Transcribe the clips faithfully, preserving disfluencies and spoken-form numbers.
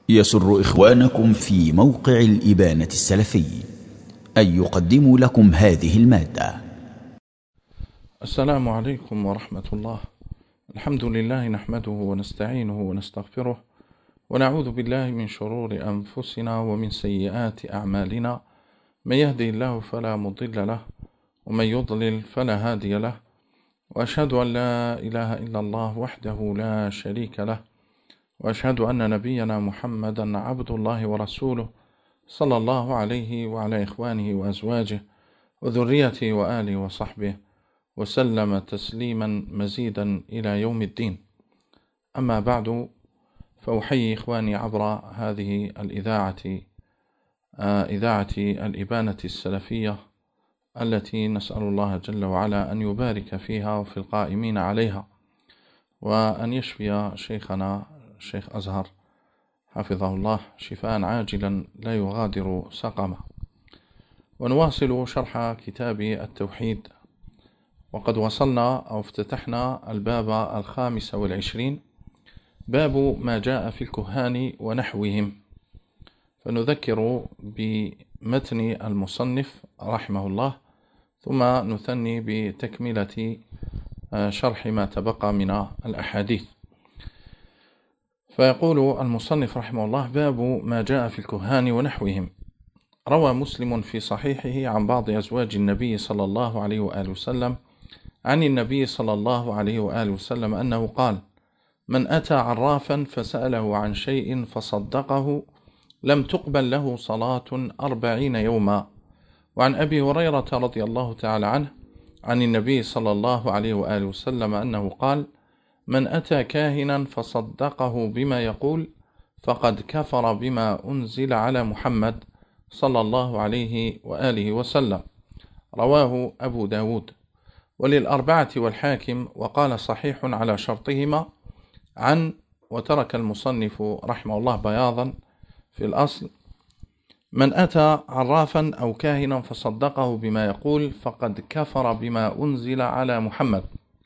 يسر إخوانكم في موقع الإبانة السلفي أن يقدموا لكم هذه المادة. السلام عليكم ورحمة الله. الحمد لله نحمده ونستعينه ونستغفره ونعوذ بالله من شرور أنفسنا ومن سيئات أعمالنا، من يهدي الله فلا مضل له ومن يضلل فلا هادي له، وأشهد أن لا إله إلا الله وحده لا شريك له، وأشهد أن نبينا محمدا عبد الله ورسوله صلى الله عليه وعلى إخوانه وأزواجه وذريته وآله وصحبه وسلم تسليما مزيدا إلى يوم الدين. أما بعد، فأحيي إخواني عبر هذه الإذاعة إذاعة الإبانة السلفية التي نسأل الله جل وعلا أن يبارك فيها وفي القائمين عليها، وأن يشفي شيخنا الشيخ أزهر حفظه الله شفاء عاجلا لا يغادر سقما. ونواصل شرح كتاب التوحيد، وقد وصلنا أو افتتحنا الباب الخامس والعشرين، باب ما جاء في الكهان ونحوهم. فنذكر بمتن المصنف رحمه الله، ثم نثني بتكملة شرح ما تبقى من الأحاديث. فيقول المصنف رحمه الله: باب ما جاء في الكهان ونحوهم. روى مسلم في صحيحه عن بعض أزواج النبي صلى الله عليه وآله وسلم عن النبي صلى الله عليه وآله وسلم أنه قال: من أتى عرافا فسأله عن شيء فصدقه لم تقبل له صلاة أربعين يوما. وعن أبي هريرة رضي الله تعالى عنه عن النبي صلى الله عليه وآله وسلم أنه قال: من أتى كاهنا فصدقه بما يقول فقد كفر بما أنزل على محمد صلى الله عليه وآله وسلم. رواه أبو داود وللأربعة والحاكم، وقال صحيح على شرطهما. عن وترك المصنف رحمه الله بياضا في الأصل: من أتى عرافا أو كاهنا فصدقه بما يقول فقد كفر بما أنزل على محمد.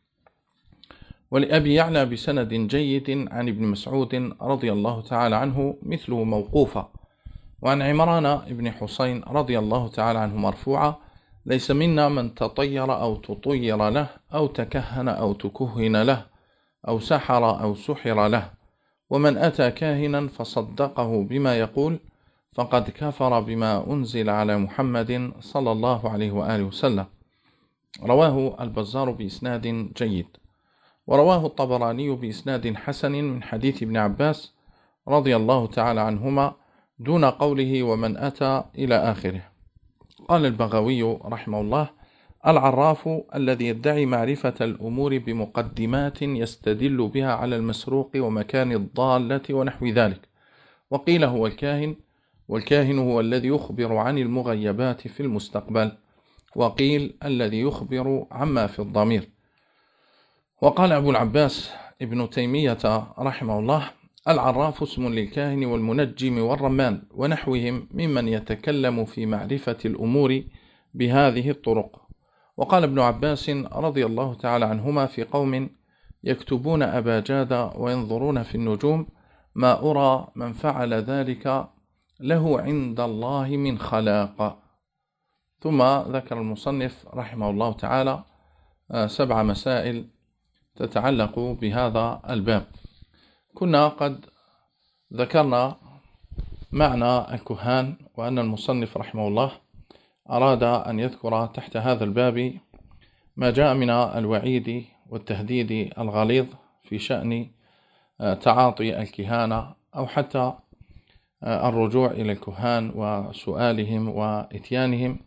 ولأبي يعلى بسند جيد عن ابن مسعود رضي الله تعالى عنه مثله موقوفا. وعن عمران بن حسين رضي الله تعالى عنه مرفوعا: ليس منا من تطير أو تطير له أو تكهن أو تكهن له أو سحر أو سحر له، ومن أتى كاهنا فصدقه بما يقول فقد كفر بما أنزل على محمد صلى الله عليه وآله وسلم. رواه البزار بإسناد جيد. ورواه الطبراني بإسناد حسن من حديث ابن عباس رضي الله تعالى عنهما دون قوله ومن أتى إلى آخره. قال البغوي رحمه الله: العراف الذي يدعي معرفة الأمور بمقدمات يستدل بها على المسروق ومكان الضالة ونحو ذلك. وقيل هو الكاهن، والكاهن هو الذي يخبر عن المغيبات في المستقبل، وقيل الذي يخبر عما في الضمير. وقال أبو العباس ابن تيمية رحمه الله: العراف اسم للكاهن والمنجم والرمان ونحوهم ممن يتكلم في معرفة الأمور بهذه الطرق. وقال ابن عباس رضي الله تعالى عنهما في قوم يكتبون أباجاد وينظرون في النجوم: ما أرى من فعل ذلك له عند الله من خلاق. ثم ذكر المصنف رحمه الله تعالى سبع مسائل تتعلق بهذا الباب. كنا قد ذكرنا معنى الكهان، وأن المصنف رحمه الله أراد أن يذكر تحت هذا الباب ما جاء من الوعيد والتهديد الغليظ في شأن تعاطي الكهانة، أو حتى الرجوع إلى الكهان وسؤالهم وإتيانهم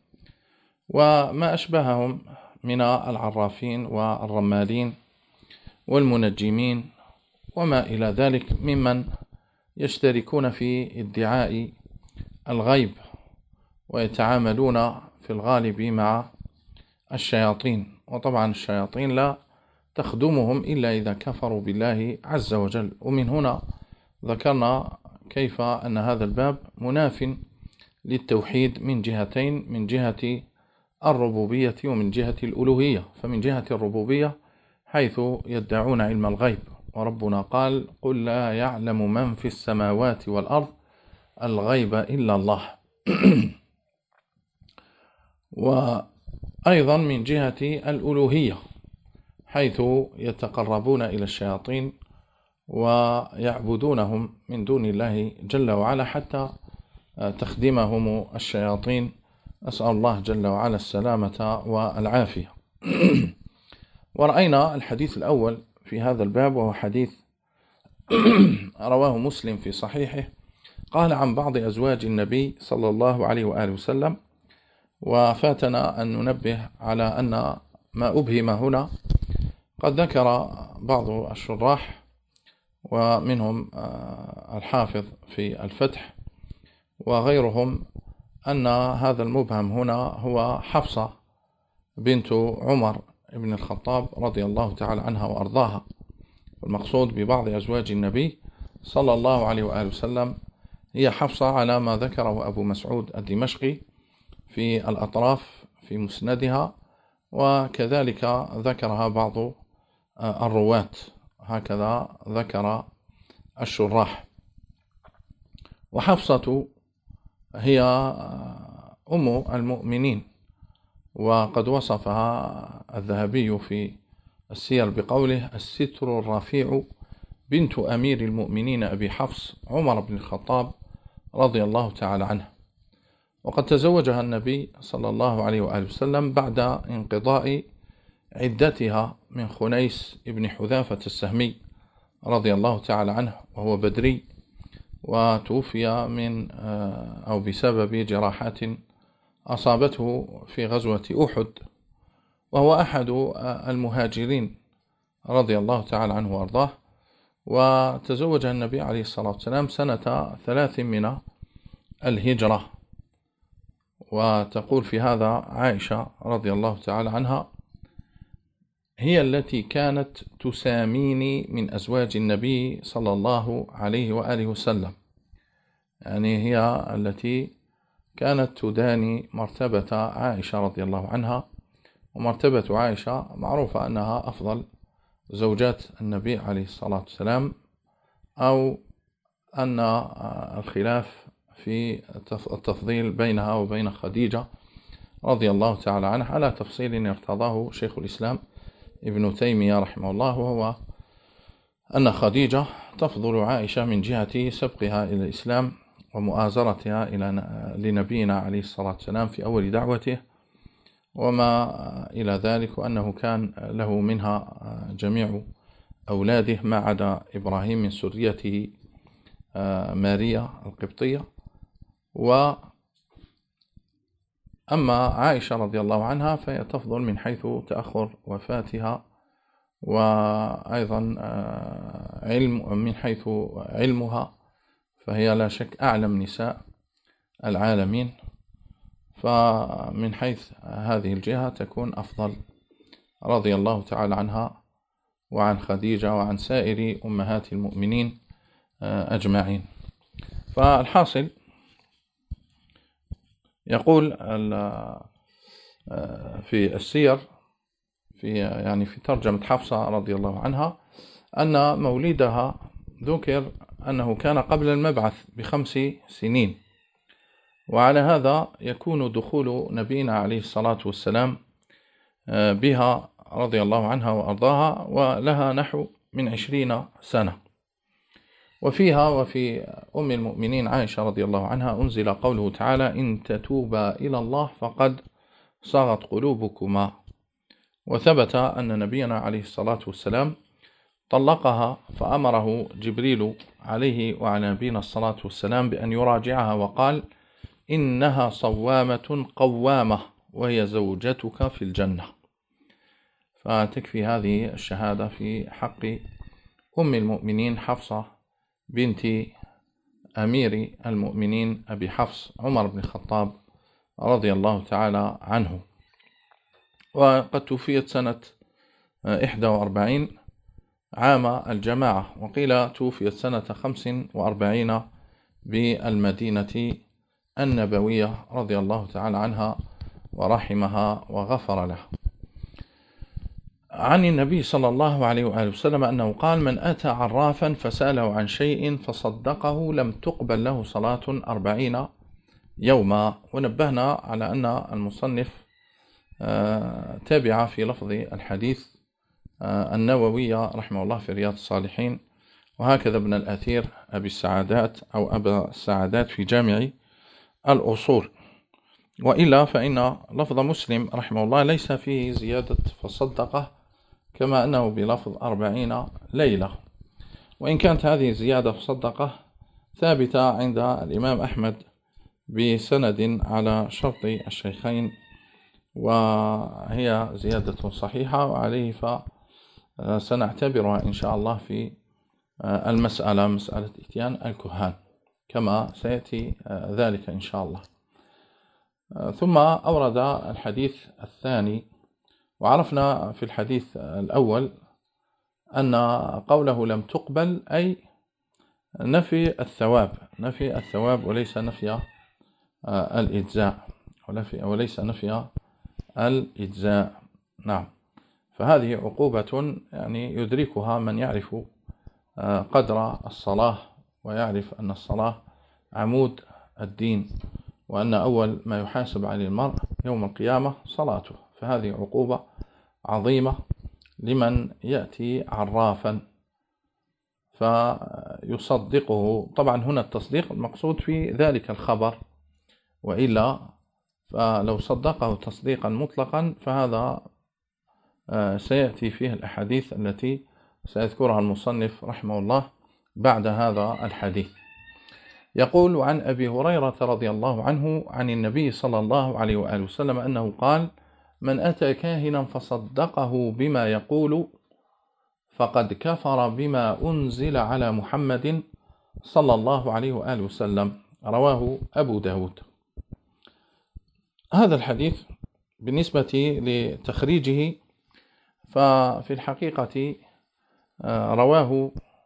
وما أشبههم من العرافين والرمالين والمنجمين وما إلى ذلك ممن يشتركون في ادعاء الغيب ويتعاملون في الغالب مع الشياطين. وطبعا الشياطين لا تخدمهم إلا إذا كفروا بالله عز وجل. ومن هنا ذكرنا كيف أن هذا الباب مناف للتوحيد من جهتين: من جهة الربوبية ومن جهة الألوهية. فمن جهة الربوبية حيث يدعون علم الغيب وربنا قال: قل لا يعلم من في السماوات والأرض الغيب إلا الله. وأيضا من جهة الألوهية، حيث يتقربون إلى الشياطين ويعبدونهم من دون الله جل وعلا حتى تخدمهم الشياطين. أسأل الله جل وعلا السلامة والعافية. ورأينا الحديث الأول في هذا الباب، وهو حديث رواه مسلم في صحيحه، قال عن بعض أزواج النبي صلى الله عليه وآله وسلم. وفاتنا أن ننبه على أن ما أبهم هنا قد ذكر بعض الشراح ومنهم الحافظ في الفتح وغيرهم أن هذا المبهم هنا هو حفصة بنت عمر بن الخطاب رضي الله تعالى عنها وأرضاها. المقصود ببعض أزواج النبي صلى الله عليه وآله وسلم هي حفصة على ما ذكره أبو مسعود الدمشقي في الأطراف في مسندها، وكذلك ذكرها بعض الرواة، هكذا ذكر الشراح. وحفصة هي أم المؤمنين، وقد وصفها الذهبي في السير بقوله: الستر الرفيع بنت أمير المؤمنين أبي حفص عمر بن الخطاب رضي الله تعالى عنه. وقد تزوجها النبي صلى الله عليه وآله وسلم بعد انقضاء عدتها من خنيس ابن حذافة السهمي رضي الله تعالى عنه، وهو بدري، وتوفي من أو بسبب جراحات أصابته في غزوة أحد، وهو أحد المهاجرين رضي الله تعالى عنه وأرضاه. وتزوج النبي عليه الصلاة والسلام سنة ثلاث من الهجرة. وتقول في هذا عائشة رضي الله تعالى عنها: هي التي كانت تساميني من أزواج النبي صلى الله عليه وآله وسلم، يعني هي التي كانت تداني مرتبة عائشة رضي الله عنها. ومرتبة عائشة معروفة أنها أفضل زوجات النبي عليه الصلاة والسلام، أو أن الخلاف في التفضيل بينها وبين خديجة رضي الله تعالى عنها على تفصيل يرتضاه شيخ الإسلام ابن تيمية رحمه الله، وهو أن خديجة تفضل عائشة من جهة سبقها إلى الإسلام ومؤازرتها إلى لنبينا عليه الصلاة والسلام في أول دعوته وما إلى ذلك، وأنه كان له منها جميع أولاده ما عدا إبراهيم من سريته ماريا القبطية. وأما عائشة رضي الله عنها فهي تفضل من حيث تأخر وفاتها، وأيضا علم من حيث علمها، فهي لا شك أعلم نساء العالمين، فمن حيث هذه الجهة تكون أفضل رضي الله تعالى عنها وعن خديجة وعن سائر أمهات المؤمنين أجمعين. فالحاصل يقول في السير في يعني في ترجمة حفصة رضي الله عنها أن مولدها ذكر أنه كان قبل المبعث بخمس سنين، وعلى هذا يكون دخول نبينا عليه الصلاة والسلام بها رضي الله عنها وأرضاها ولها نحو من عشرين سنة. وفيها وفي أم المؤمنين عائشة رضي الله عنها أنزل قوله تعالى: إن تتوبا إلى الله فقد صغت قلوبكما. وثبت أن نبينا عليه الصلاة والسلام طلقها، فأمره جبريل عليه وعلى نبينا الصلاة والسلام بأن يراجعها، وقال: إنها صوامة قوامة وهي زوجتك في الجنة. فتكفي هذه الشهادة في حق أم المؤمنين حفصة بنت أمير المؤمنين أبي حفص عمر بن الخطاب رضي الله تعالى عنه. وقد توفيت سنة إحدى وأربعين عام الجماعة، وقيل توفيت سنة خمس وأربعين بالمدينة النبوية رضي الله تعالى عنها ورحمها وغفر لها. عن النبي صلى الله عليه وآله وسلم أنه قال: من أتى عرافا فسأله عن شيء فصدقه لم تقبل له صلاة أربعين يوما. ونبهنا على أن المصنف تابع في لفظ الحديث النووي رحمه الله في رياض الصالحين، وهكذا ابن الأثير أبي السعادات أو أبا السعادات في جامع الأصول. وإلا فإن لفظ مسلم رحمه الله ليس فيه زيادة فصدقه، كما أنه بلفظ أربعين ليلة. وإن كانت هذه الزيادة فصدقه ثابتة عند الإمام أحمد بسند على شرط الشيخين، وهي زيادة صحيحة، وعليه فسنعتبرها إن شاء الله في المسألة مسألة إتيان الكهان، كما سيأتي ذلك إن شاء الله. ثم أورد الحديث الثاني. وعرفنا في الحديث الأول أن قوله لم تقبل أي نفي الثواب، نفي الثواب وليس نفي الإجزاء، وليس نفي الإجزاء. نعم. فهذه عقوبة يعني يدركها من يعرف قدر الصلاة، ويعرف أن الصلاة عمود الدين، وأن أول ما يحاسب عليه المرء يوم القيامة صلاته. فهذه عقوبة عظيمة لمن يأتي عرافا فيصدقه. طبعا هنا التصديق المقصود في ذلك الخبر، وإلا فلو صدقه تصديقا مطلقا فهذا سيأتي فيه الأحاديث التي سيذكرها المصنف رحمه الله بعد هذا الحديث. يقول: عن أبي هريرة رضي الله عنه عن النبي صلى الله عليه وآله وسلم أنه قال: من أتى كاهنا فصدقه بما يقول فقد كفر بما أنزل على محمد صلى الله عليه وآله وسلم. رواه أبو داود. هذا الحديث بالنسبة لتخريجه ففي الحقيقة رواه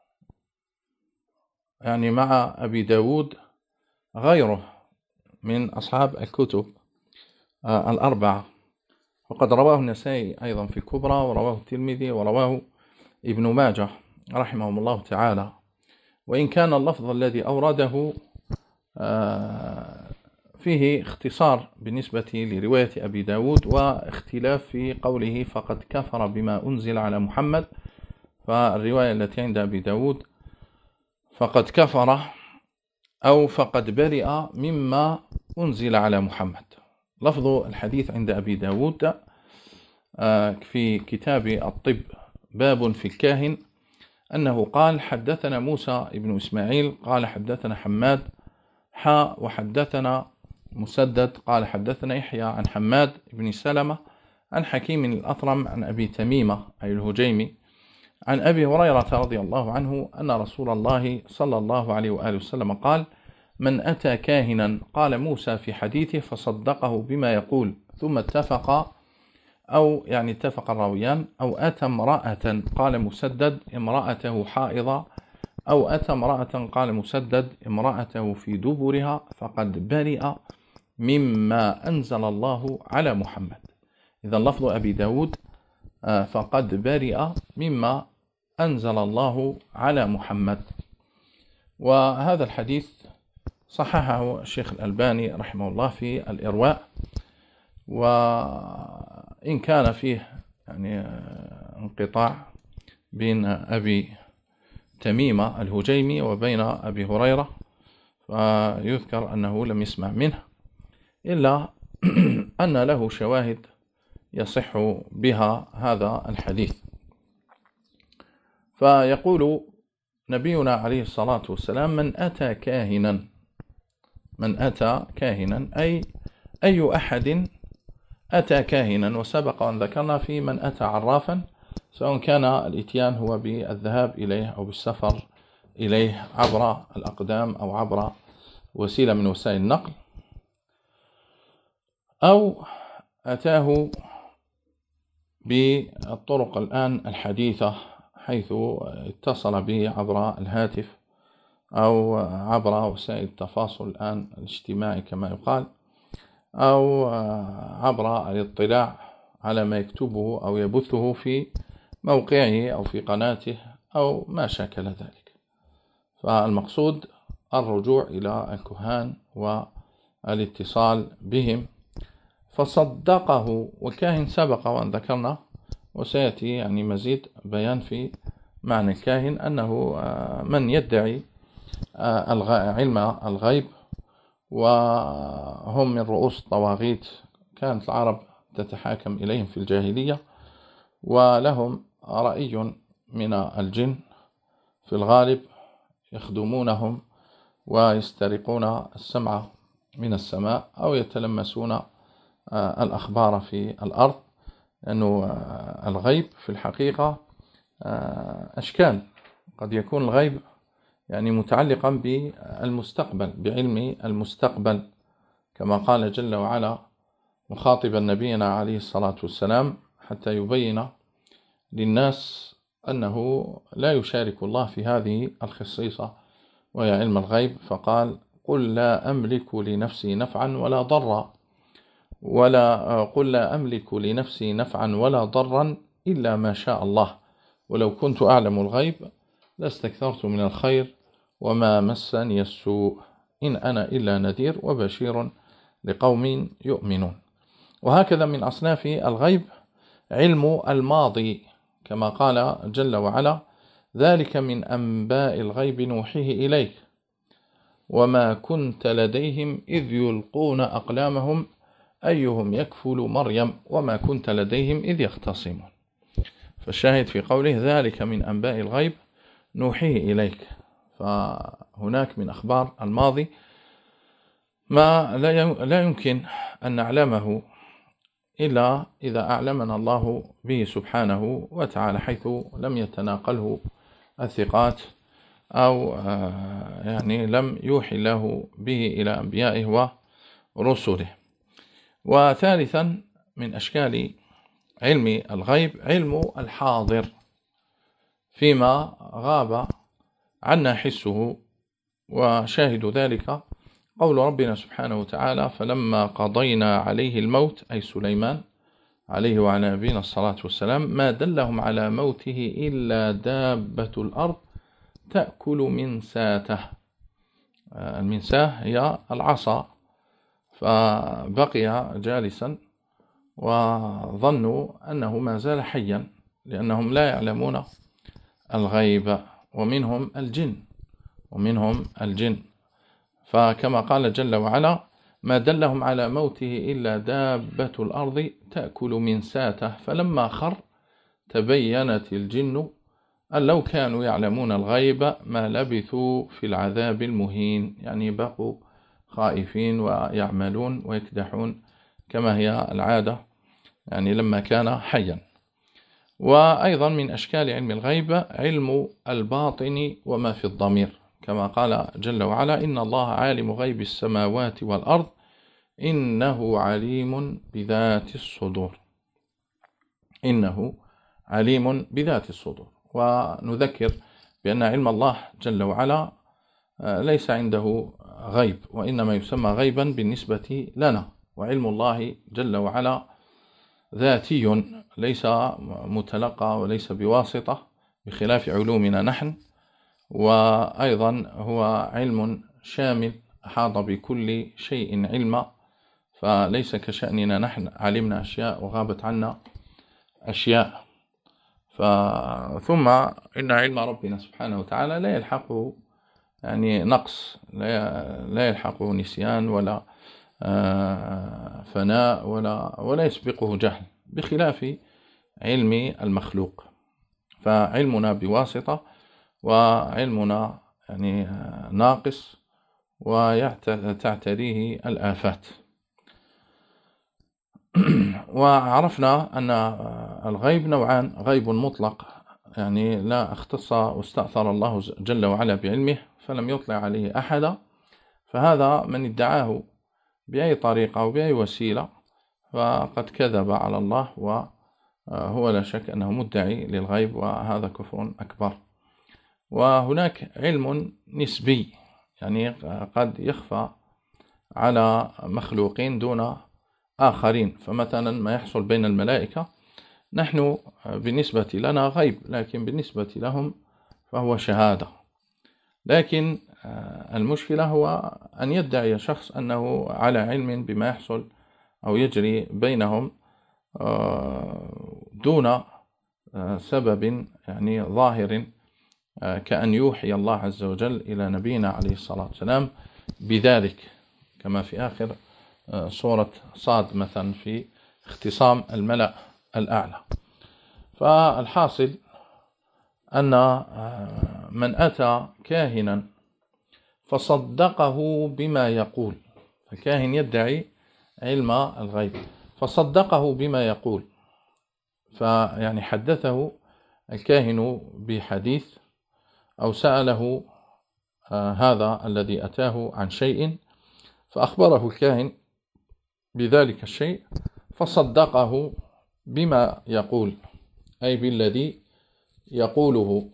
يعني مع أبي داود غيره من أصحاب الكتب الأربعة، وقد رواه النسائي أيضا في الكبرى، ورواه الترمذي، ورواه ابن ماجه رحمهم الله تعالى. وإن كان اللفظ الذي أورده فيه اختصار بالنسبة لرواية أبي داود، واختلاف في قوله فقد كفر بما أنزل على محمد. فالرواية التي عند أبي داود فقد كفر أو فقد برئ مما أنزل على محمد. لفظ الحديث عند أبي داود في كتاب الطب باب في الكاهن أنه قال: حدثنا موسى ابن إسماعيل قال حدثنا حماد حاء وحدثنا مسدد قال حدثنا يحيى عن حماد بن سلمة عن حكيم الأطرم عن أبي تميمة أي الهجيمي عن أبي هريرة رضي الله عنه أن رسول الله صلى الله عليه وآله وسلم قال: من أتى كاهنا قال موسى في حديثه فصدقه بما يقول ثم اتفق أو يعني اتفق الراويان، أو أتى امرأة قال مسدد امرأته حائضة، أو أتى امرأة قال مسدد امرأته في دبرها فقد برئ مما أنزل الله على محمد. إذا لفظ أبي داود فقد برئ مما أنزل الله على محمد. وهذا الحديث صححه الشيخ الألباني رحمه الله في الإرواء، وإن كان فيه يعني انقطاع بين أبي تميمة الهجيمي وبين أبي هريرة، فيذكر أنه لم يسمع منه، إلا أن له شواهد يصح بها هذا الحديث. فيقول نبينا عليه الصلاة والسلام: من أتى كاهنا، من أتى كاهنا أي أي أحد أتى كاهنا. وسبق أن ذكرنا في من أتى عرافا، سواء كان الإتيان هو بالذهاب إليه أو بالسفر إليه عبر الأقدام أو عبر وسيلة من وسائل النقل، أو أتاه بالطرق الآن الحديثة حيث اتصل به عبر الهاتف أو عبر وسائل التواصل الآن الاجتماعي كما يقال، أو عبر الاطلاع على ما يكتبه أو يبثه في موقعه أو في قناته أو ما شاكل ذلك. فالمقصود الرجوع إلى الكهان والاتصال بهم. فصدقه، وكاهن سبق وأن ذكرنا، وسيأتي يعني مزيد بيان في معنى الكاهن، أنه من يدعي علم الغيب، وهم من رؤوس الطواغيت، كانت العرب تتحاكم إليهم في الجاهلية، ولهم رأي من الجن في الغالب، يخدمونهم ويسترقون السمع من السماء أو يتلمسون الأخبار في الأرض، لأنه الغيب في الحقيقة أشكال. قد يكون الغيب يعني متعلقا بالمستقبل، بعلم المستقبل، كما قال جل وعلا مخاطبا نبينا عليه الصلاة والسلام حتى يبين للناس أنه لا يشارك الله في هذه الخصيصة وهي علم الغيب. فقال: قل لا أملك لنفسي نفعا ولا ضرا، ولا قل لا أملك لنفسي نفعا ولا ضرا إلا ما شاء الله، ولو كنت أعلم الغيب لاستكثرت من الخير وما مسني السوء، إن أنا إلا نذير وبشير لقوم يؤمنون. وهكذا من أصناف الغيب علم الماضي، كما قال جل وعلا: ذلك من أنباء الغيب نوحيه إليك وما كنت لديهم إذ يلقون أقلامهم أيهم يكفل مريم وما كنت لديهم إذ يختصمون. فالشاهد في قوله ذلك من أنباء الغيب نوحيه إليك، فهناك من أخبار الماضي ما لا يمكن أن نعلمه إلا إذا أعلمنا الله به سبحانه وتعالى، حيث لم يتناقله الثقات أو يعني لم يوحي الله به إلى أنبيائه ورسله. وثالثا من أشكال علم الغيب علم الحاضر، فيما غاب عنا حسه، وشاهد ذلك قول ربنا سبحانه وتعالى: فلما قضينا عليه الموت، أي سليمان عليه وعلى نبينا الصلاة والسلام، ما دلهم على موته إلا دابة الأرض تأكل من ساته. المنساه هي العصا، فبقي جالسا وظنوا أنه ما زال حيا، لأنهم لا يعلمون الغيب، ومنهم الجن ومنهم الجن فكما قال جل وعلا: ما دلهم على موته إلا دابة الأرض تأكل من ساته فلما خر تبينت الجن أن لو كانوا يعلمون الغيب ما لبثوا في العذاب المهين، يعني بقوا خائفين ويعملون ويكدحون كما هي العادة يعني لما كان حيا. وأيضا من أشكال علم الغيب علم الباطن وما في الضمير، كما قال جل وعلا: إن الله عالم غيب السماوات والأرض إنه عليم بذات الصدور. إنه عليم بذات الصدور. ونذكر بأن علم الله جل وعلا ليس عنده غيب، وإنما يسمى غيبا بالنسبة لنا، وعلم الله جل وعلا ذاتي ليس متلقى وليس بواسطة، بخلاف علومنا نحن. وأيضا هو علم شامل أحاط بكل شيء علما، فليس كشأننا نحن علمنا أشياء وغابت عنا أشياء. ثم إن علم ربنا سبحانه وتعالى لا يلحقه يعني نقص، لا يلحقه نسيان ولا فناء ولا ولا يسبقه جهل، بخلاف علم المخلوق. فعلمنا بواسطة، وعلمنا يعني ناقص وتعتريه الآفات. وعرفنا أن الغيب نوعان: غيب مطلق يعني لا اختص واستأثر الله جل وعلا بعلمه فلم يطلع عليه أحدا، فهذا من ادعاه بأي طريقة أو بأي وسيلة فقد كذب على الله، وهو لا شك أنه مدعي للغيب، وهذا كفر أكبر. وهناك علم نسبي يعني قد يخفى على مخلوقين دون آخرين. فمثلا ما يحصل بين الملائكة نحن بالنسبة لنا غيب، لكن بالنسبة لهم فهو شهادة. لكن المشكلة هو أن يدعي شخص أنه على علم بما يحصل أو يجري بينهم دون سبب يعني ظاهر، كأن يوحي الله عز وجل إلى نبينا عليه الصلاة والسلام بذلك، كما في آخر سورة صاد مثلا في اختصام الملأ الأعلى. فالحاصل أن من أتى كاهنا فصدقه بما يقول، فكاهن يدعي علم الغيب فصدقه بما يقول، فيعني حدثه الكاهن بحديث أو سأله هذا الذي أتاه عن شيء فأخبره الكاهن بذلك الشيء فصدقه بما يقول، أي بالذي يقوله،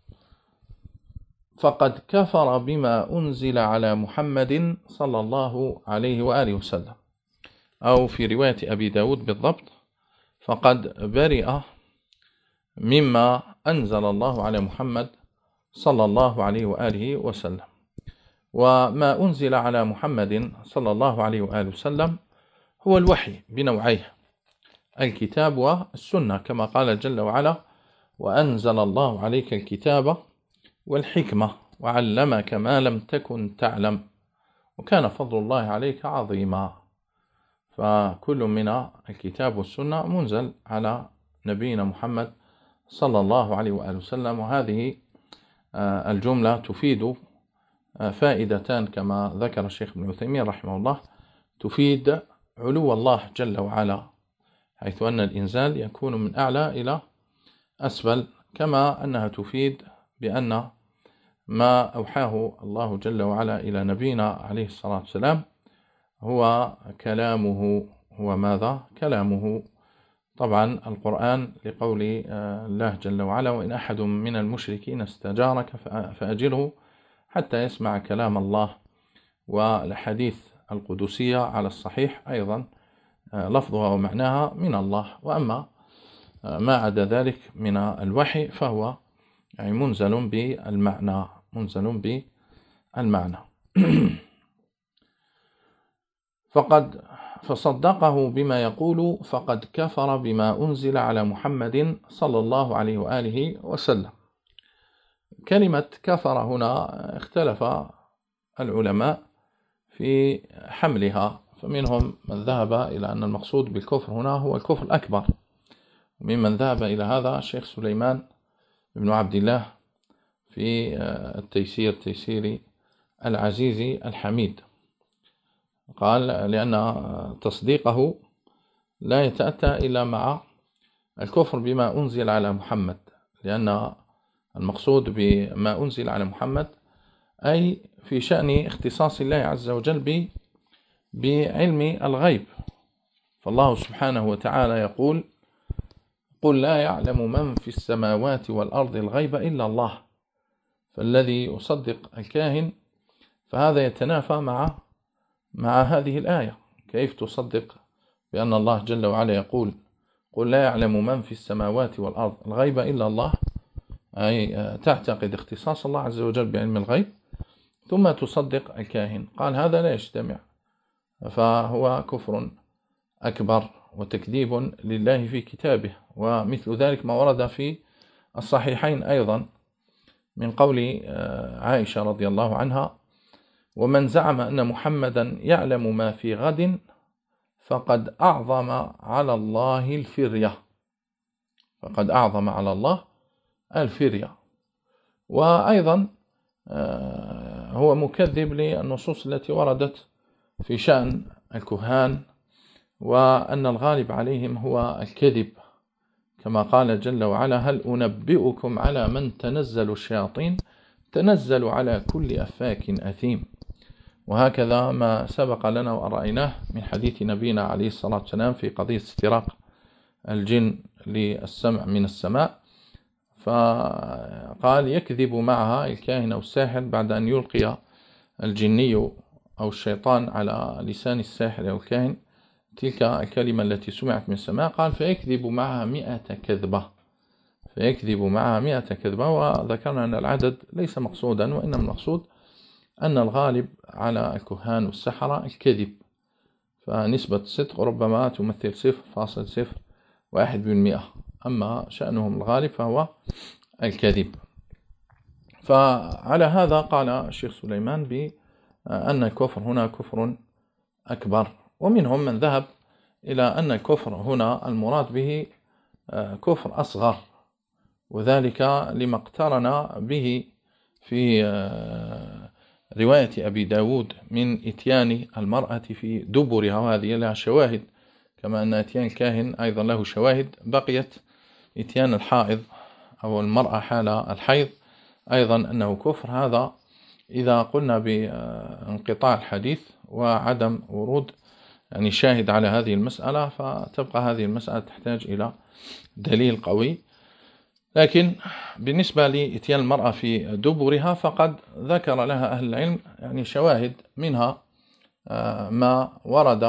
فقد كفر بما أنزل على محمد صلى الله عليه وآله وسلم. أو في رواية أبي داود بالضبط: فقد برئ مما أنزل الله على محمد صلى الله عليه وآله وسلم. وما أنزل على محمد صلى الله عليه وآله وسلم هو الوحي بنوعيه، الكتاب والسنة، كما قال جل وعلا: وأنزل الله عليك الكتاب والحكمة وعلمك ما لم تكن تعلم وكان فضل الله عليك عظيما. فكل من الكتاب والسنة منزل على نبينا محمد صلى الله عليه وآله وسلم. وهذه الجملة تفيد فائدتان كما ذكر الشيخ ابن عثيمين رحمه الله: تفيد علو الله جل وعلا، حيث أن الإنزال يكون من أعلى إلى أسفل، كما أنها تفيد بأن ما أوحاه الله جل وعلا إلى نبينا عليه الصلاة والسلام هو كلامه. هو ماذا؟ كلامه. طبعا القرآن لقول الله جل وعلا: وإن أحد من المشركين استجارك فأجره حتى يسمع كلام الله. والحديث القدسية على الصحيح أيضا لفظها ومعناها من الله. وأما ما عدا ذلك من الوحي فهو يعني منزل بالمعنى منزل بالمعنى فقد فصدقه بما يقول فقد كفر بما أنزل على محمد صلى الله عليه وآله وسلم. كلمة كفر هنا اختلف العلماء في حملها، فمنهم من ذهب إلى أن المقصود بالكفر هنا هو الكفر الأكبر، وممن ذهب إلى هذا الشيخ سليمان بن عبد الله في التيسير تيسير العزيز الحميد، قال لأن تصديقه لا يتأتى إلا مع الكفر بما أنزل على محمد، لأن المقصود بما أنزل على محمد أي في شأن اختصاص الله عز وجل بعلم الغيب. فالله سبحانه وتعالى يقول: قل لا يعلم من في السماوات والأرض الغيب إلا الله. فالذي يصدق الكاهن فهذا يتنافى مع مع هذه الآية. كيف تصدق بأن الله جل وعلا يقول: قل لا يعلم من في السماوات والأرض الغيب إلا الله، أي تعتقد اختصاص الله عز وجل بعلم الغيب، ثم تصدق الكاهن؟ قال هذا لا يجتمع، فهو كفر أكبر وتكذيب لله في كتابه. ومثل ذلك ما ورد في الصحيحين أيضا من قول عائشة رضي الله عنها: ومن زعم أن محمدا يعلم ما في غد فقد أعظم على الله الفرية. فقد أعظم على الله الفرية. وأيضا هو مكذب للنصوص التي وردت في شأن الكهان، وأن الغالب عليهم هو الكذب، كما قال جل وعلا: هل أنبئكم على من تنزل الشياطين تنزل على كل أفاك أثيم. وهكذا ما سبق لنا وأرأيناه من حديث نبينا عليه الصلاة والسلام في قضية استراق الجن للسمع من السماء، فقال: يكذب معها الكاهن أو الساحر بعد أن يلقي الجني أو الشيطان على لسان الساحر أو الكاهن تلك الكلمة التي سمعت من السماء، قال فيكذب معها مئة كذبة، فيكذب معها مئة كذبة. وذكرنا أن العدد ليس مقصودا، وإنما المقصود أن الغالب على الكهان والسحرة الكذب، فنسبة الصدق ربما تمثل صفر فاصل صفر واحد بالمئة، أما شأنهم الغالب فهو الكذب. فعلى هذا قال الشيخ سليمان بأن الكفر هنا كفر أكبر، ومنهم من ذهب إلى أن الكفر هنا المراد به كفر أصغر، وذلك لما اقترن به في رواية أبي داود من إتيان المرأة في دبرها، وهذه لها شواهد، كما أن إتيان الكاهن أيضا له شواهد. بقيت إتيان الحائض أو المرأة حال الحيض أيضا أنه كفر. هذا إذا قلنا بانقطاع الحديث وعدم ورود يعني شاهد على هذه المسألة، فتبقى هذه المسألة تحتاج إلى دليل قوي. لكن بالنسبة لإتيان المرأة في دبرها فقد ذكر لها أهل العلم يعني شواهد، منها ما ورد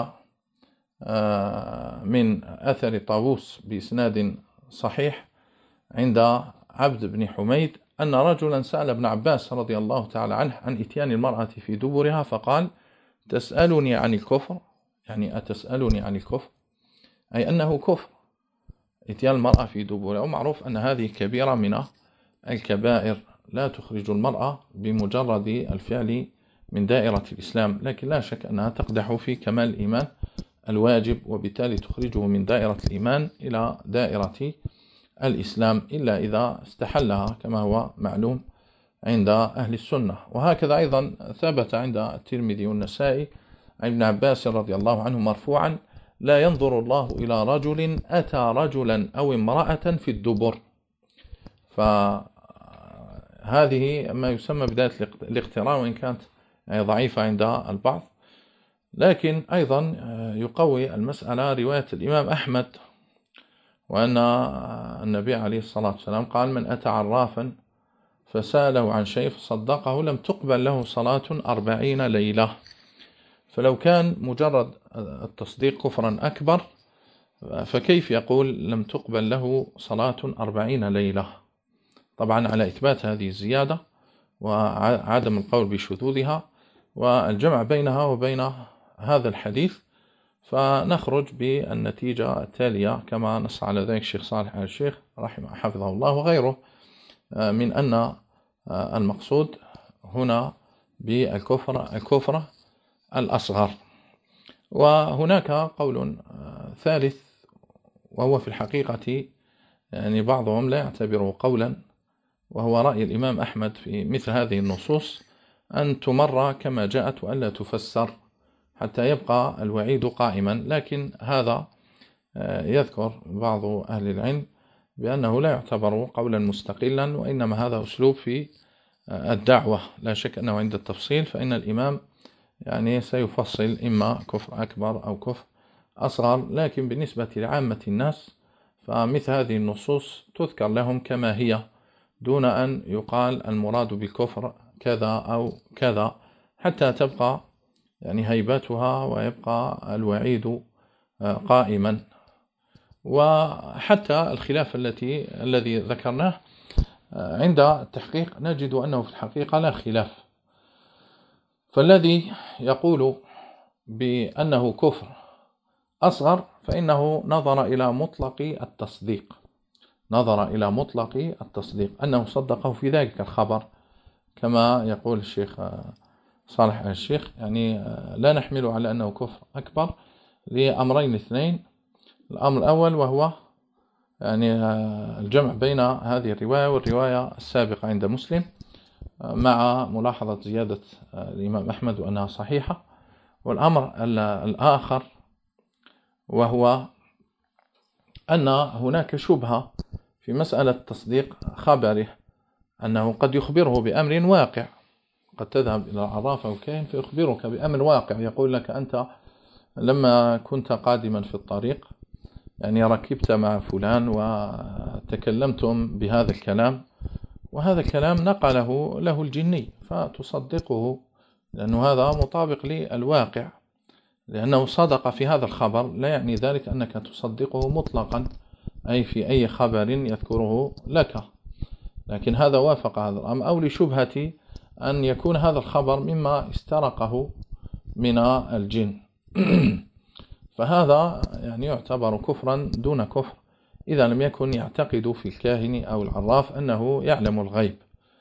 من أثر طاووس بإسناد صحيح عند عبد بن حميد أن رجلا سأل ابن عباس رضي الله تعالى عنه عن إتيان المرأة في دبرها، فقال تسألني عن الكفر، يعني أتسألني عن الكفر، أي أنه كفر إتيان المرأة في دبرها. ومعروف أن هذه كبيرة من الكبائر لا تخرج المرأة بمجرد الفعل من دائرة الإسلام، لكن لا شك أنها تقدح في كمال الإيمان الواجب، وبالتالي تخرجه من دائرة الإيمان إلى دائرة الإسلام، إلا إذا استحلها كما هو معلوم عند أهل السنة. وهكذا أيضا ثبت عند الترمذي والنسائي عن ابن عباس رضي الله عنه مرفوعا لا ينظر الله إلى رجل أتى رجلا أو امرأة في الدبر. فهذه ما يسمى بداية الاقتران، وإن كانت ضعيفة عند البعض، لكن أيضا يقوي المسألة رواية الإمام أحمد، وأن النبي عليه الصلاة والسلام قال من أتى عرافا فسأله عن شيء فصدقه لم تقبل له صلاة أربعين ليلة. فلو كان مجرد التصديق كفرا أكبر، فكيف يقول لم تقبل له صلاة أربعين ليلة؟ طبعا على إثبات هذه الزيادة وعدم القول بشذوذها والجمع بينها وبين هذا الحديث، فنخرج بالنتيجة التالية كما نص على ذلك الشيخ صالح آل الشيخ رحمه حفظه الله وغيره، من أن المقصود هنا بالكفر الكفر الأصغر. وهناك قول ثالث، وهو في الحقيقة يعني بعضهم لا يعتبره قولا، وهو رأي الإمام أحمد في مثل هذه النصوص أن تمر كما جاءت وألا تفسر حتى يبقى الوعيد قائما. لكن هذا يذكر بعض أهل العلم بأنه لا يعتبر قولا مستقلا، وإنما هذا أسلوب في الدعوة. لا شك أنه عند التفصيل فإن الإمام يعني سيفصل إما كفر أكبر أو كفر أصغر، لكن بالنسبة لعامة الناس فمثل هذه النصوص تذكر لهم كما هي، دون أن يقال المراد بالكفر كذا أو كذا، حتى تبقى يعني هيبتها ويبقى الوعيد قائما. وحتى الخلاف التي الذي ذكرناه عند التحقيق نجد أنه في الحقيقة لا خلاف. فالذي يقول بأنه كفر أصغر فإنه نظر إلى مطلق التصديق، نظر إلى مطلق التصديق أنه صدقه في ذلك الخبر، كما يقول الشيخ صالح آل الشيخ، يعني لا نحمل على أنه كفر أكبر لأمرين اثنين. الأمر الأول وهو يعني الجمع بين هذه الرواية والرواية السابقة عند مسلم، مع ملاحظة زيادة الإمام أحمد وأنها صحيحة. والأمر الآخر وهو أن هناك شبهة في مسألة تصديق خبره، أنه قد يخبره بأمر واقع، قد تذهب إلى العرافة وكاهن فيخبرك بأمر واقع، يقول لك أنت لما كنت قادما في الطريق يعني ركبت مع فلان وتكلمتم بهذا الكلام، وهذا الكلام نقله له الجني، فتصدقه لأنه هذا مطابق للواقع. لأنه صدق في هذا الخبر لا يعني ذلك أنك تصدقه مطلقا، أي في أي خبر يذكره لك، لكن هذا وافق هذا الأمر، أو لشبهة أن يكون هذا الخبر مما استرقه من الجن فهذا يعني يعتبر كفرا دون كفر إذا لم يكن يعتقد في الكاهن أو العراف أنه يعلم الغيب.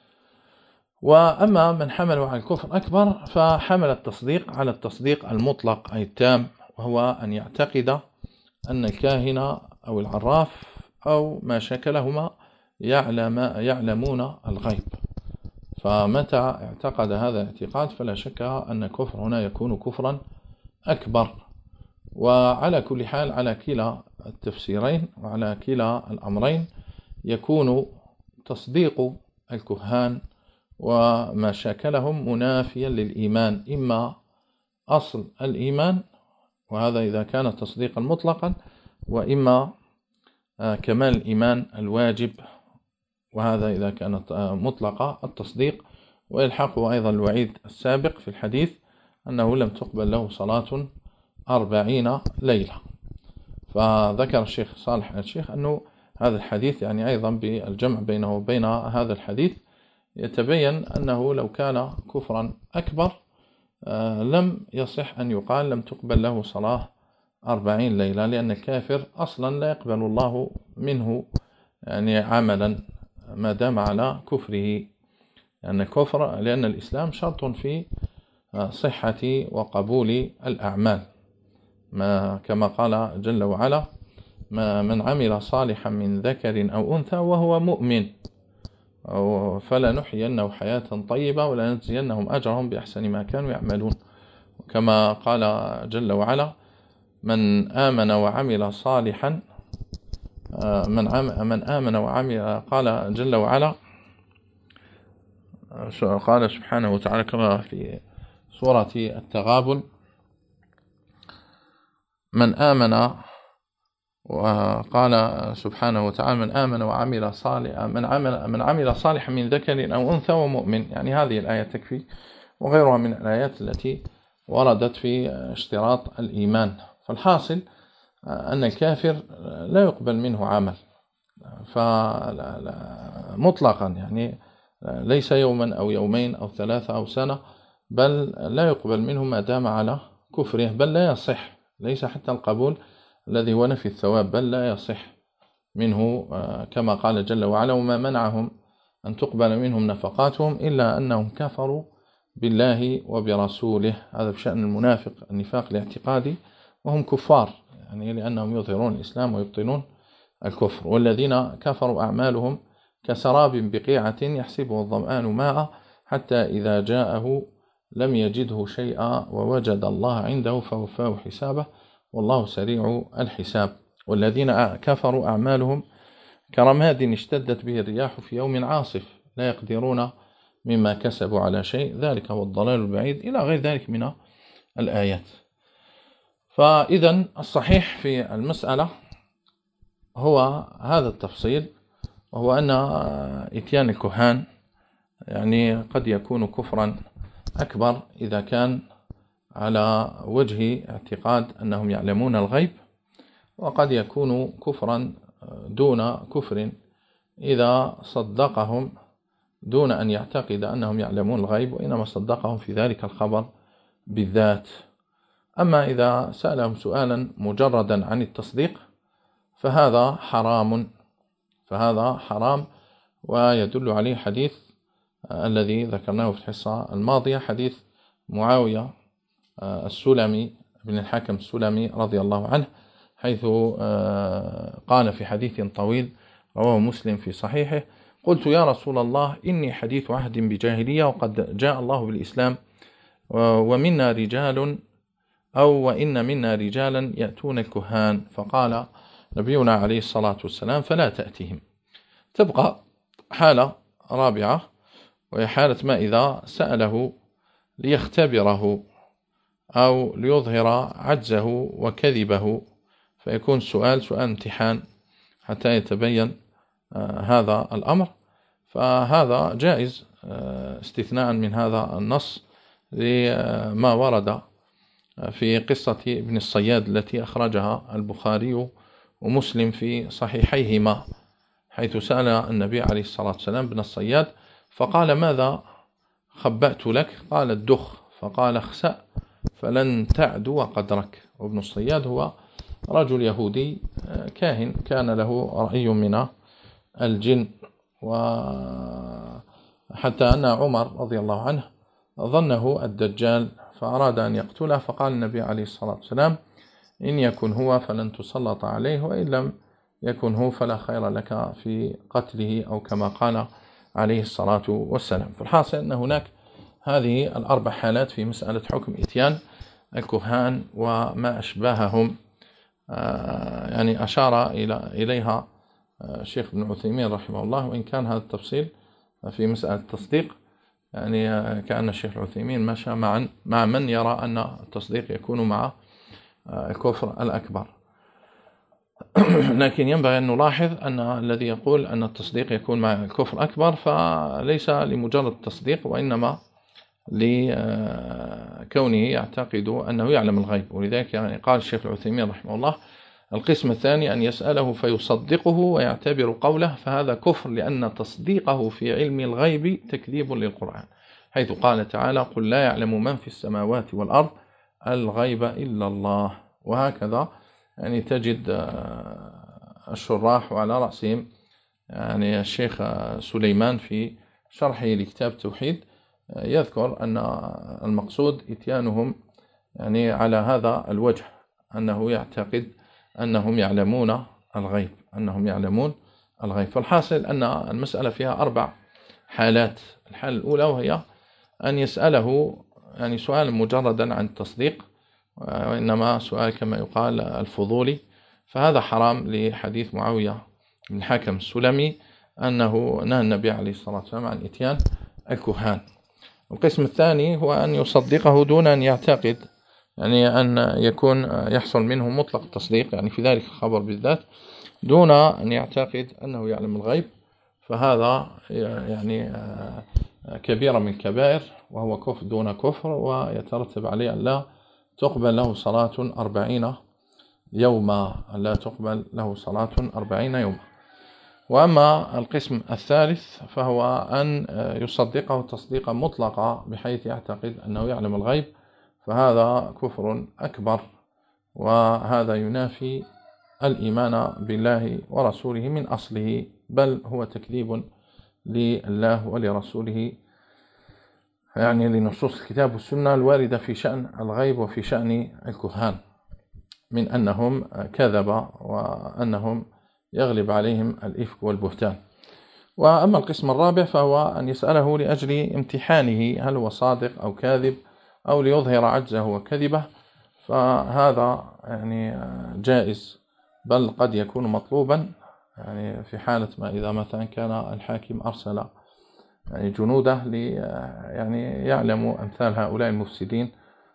وأما من حمله على الكفر أكبر فحمل التصديق على التصديق المطلق أي التام، وهو أن يعتقد أن الكاهن أو العراف أو ما شكلهما يعلم يعلمون الغيب. فمتى اعتقد هذا الاعتقاد فلا شك أن كفر هنا يكون كفرا أكبر. وعلى كل حال على كلا التفسيرين وعلى كلا الأمرين يكون تصديق الكهان وما شاكلهم منافيا للإيمان، إما أصل الإيمان وهذا إذا كان تصديقا مطلقا، وإما كمال الإيمان الواجب وهذا إذا كانت مطلقة التصديق. ويلحقه أيضا الوعيد السابق في الحديث أنه لم تقبل له صلاة أربعين ليلة. فذكر الشيخ صالح الشيخ أنه هذا الحديث يعني أيضا بالجمع بينه وبين هذا الحديث يتبين أنه لو كان كفرا أكبر لم يصح أن يقال لم تقبل له صلاة أربعين ليلة، لأن الكافر أصلا لا يقبل الله منه يعني عملا ما دام على كفره، لأن الكفر لأن الإسلام شرط في صحة وقبول الأعمال، ما كما قال جل وعلا ما من عمل صالحا من ذكر أو أنثى وهو مؤمن فلا نحيينه حياة طيبة ولا نجزينهم أجرهم بأحسن ما كانوا يعملون. كما قال جل وعلا من آمن وعمل صالحا من من آمن وعمل قال جل وعلا قال سبحانه وتعالى كما في سورة التغابن من آمن وقال سبحانه وتعالى من آمن وعمل صالحا من عمل من عمل صالحا من ذكر أو أنثى ومؤمن، يعني هذه الآية تكفي وغيرها من الآيات التي وردت في اشتراط الإيمان. فالحاصل أن الكافر لا يقبل منه عمل فمطلقا، يعني ليس يوما أو يومين أو ثلاثة أو سنة، بل لا يقبل منه ما دام على كفره، بل لا يصح، ليس حتى القبول الذي هو نفي الثواب، بل لا يصح منه كما قال جل وعلا وما منعهم أن تقبل منهم نفقاتهم إلا أنهم كفروا بالله وبرسوله. هذا بشأن المنافق النفاق الاعتقادي وهم كفار، يعني لأنهم يظهرون الإسلام ويبطنون الكفر. والذين كفروا أعمالهم كسراب بقيعة يحسبه الظمآن ماء حتى إذا جاءه لم يجده شيئا ووجد الله عنده فوفاه حسابه والله سريع الحساب. والذين كفروا أعمالهم كرماد اشتدت به الرياح في يوم عاصف لا يقدرون مما كسبوا على شيء ذلك هو الضلال البعيد إلى غير ذلك من الآيات. فإذا الصحيح في المسألة هو هذا التفصيل، وهو أن إتيان الكهان يعني قد يكون كفرا أكبر إذا كان على وجه اعتقاد أنهم يعلمون الغيب، وقد يكون كفرا دون كفر إذا صدقهم دون أن يعتقد أنهم يعلمون الغيب، وإنما صدقهم في ذلك الخبر بالذات. أما إذا سألهم سؤالا مجردا عن التصديق فهذا حرام فهذا حرام ويدل عليه حديث الذي ذكرناه في الحصة الماضية، حديث معاوية السلمي بن الحاكم السلمي رضي الله عنه، حيث قال في حديث طويل رواه مسلم في صحيحه: قلت يا رسول الله إني حديث عهد بجاهلية وقد جاء الله بالإسلام ومنا رجال أو وإن منا رجالا يأتون الكهان، فقال نبينا عليه الصلاة والسلام فلا تأتيهم. تبقى حالة رابعة وهي حالة ما إذا سأله ليختبره أو ليظهر عجزه وكذبه، فيكون السؤال سؤال امتحان حتى يتبين آه هذا الأمر، فهذا جائز آه استثناء من هذا النص لما ورد في قصة ابن الصياد التي أخرجها البخاري ومسلم في صحيحيهما، حيث سأل النبي عليه الصلاة والسلام ابن الصياد فقال: ماذا خبأت لك؟ قال: الدخ. فقال: اخسأ فلن تعدو قدرك. وابن الصياد هو رجل يهودي كاهن كان له رأي من الجن، وحتى أن عمر رضي الله عنه ظنه الدجال فأراد أن يقتله، فقال النبي عليه الصلاة والسلام: إن يكن هو فلن تسلط عليه، وإن لم يكن هو فلا خير لك في قتله، أو كما قال عليه الصلاة والسلام. فالحاصل أن هناك هذه الأربع حالات في مسألة حكم إتيان الكهان وما أشباههم، يعني أشار إليها الشيخ ابن عثيمين رحمه الله، وإن كان هذا التفصيل في مسألة التصديق يعني كأن الشيخ العثيمين مشى مع مع من يرى أن التصديق يكون مع الكفر الأكبر. لكن ينبغي أن نلاحظ أن الذي يقول أن التصديق يكون مع الكفر الأكبر فليس لمجرد التصديق، وإنما لكونه يعتقد أنه يعلم الغيب. ولذلك يعني قال الشيخ العثيمين رحمه الله: القسم الثاني أن يسأله فيصدقه ويعتبر قوله، فهذا كفر، لأن تصديقه في علم الغيب تكذيب للقرآن، حيث قال تعالى: قل لا يعلم من في السماوات والأرض الغيب إلا الله. وهكذا يعني تجد الشراح وعلى رأسهم يعني الشيخ سليمان في شرحه لكتاب التوحيد يذكر أن المقصود إتيانهم يعني على هذا الوجه، أنه يعتقد أنهم يعلمون الغيب أنهم يعلمون الغيب. فالحاصل أن المسألة فيها أربع حالات. الحالة الأولى وهي أن يسأله يعني سؤال مجردا عن التصديق، وإنما سؤال كما يقال الفضولي، فهذا حرام لحديث معاوية بن الحكم السلمي أنه نهى النبي عليه الصلاة والسلام عن إتيان الكهان. القسم الثاني هو أن يصدقه دون أن يعتقد، يعني أن يكون يحصل منه مطلق التصديق يعني في ذلك الخبر بالذات دون أن يعتقد أنه يعلم الغيب، فهذا يعني كبيرة من الكبائر، وهو كفر دون كفر، ويترتب عليه أن لا تقبل له صلاة أربعين يوما لا تقبل له صلاة أربعين يوما. وأما القسم الثالث فهو أن يصدقه تصديقا مطلقا بحيث يعتقد أنه يعلم الغيب، فهذا كفر أكبر، وهذا ينافي الإيمان بالله ورسوله من أصله، بل هو تكذيب لله ولرسوله، يعني لنصوص الكتاب والسنة الواردة في شأن الغيب وفي شأن الكهان، من أنهم كذب وأنهم يغلب عليهم الإفك والبهتان. وأما القسم الرابع فهو أن يسأله لأجل امتحانه هل هو صادق أو كاذب، أو ليظهر عجزه وكذبه، فهذا يعني جائز، بل قد يكون مطلوبا، يعني في حالة ما إذا مثلا كان الحاكم أرسل يعني جنوده لي يعني يعلموا أمثال هؤلاء المفسدين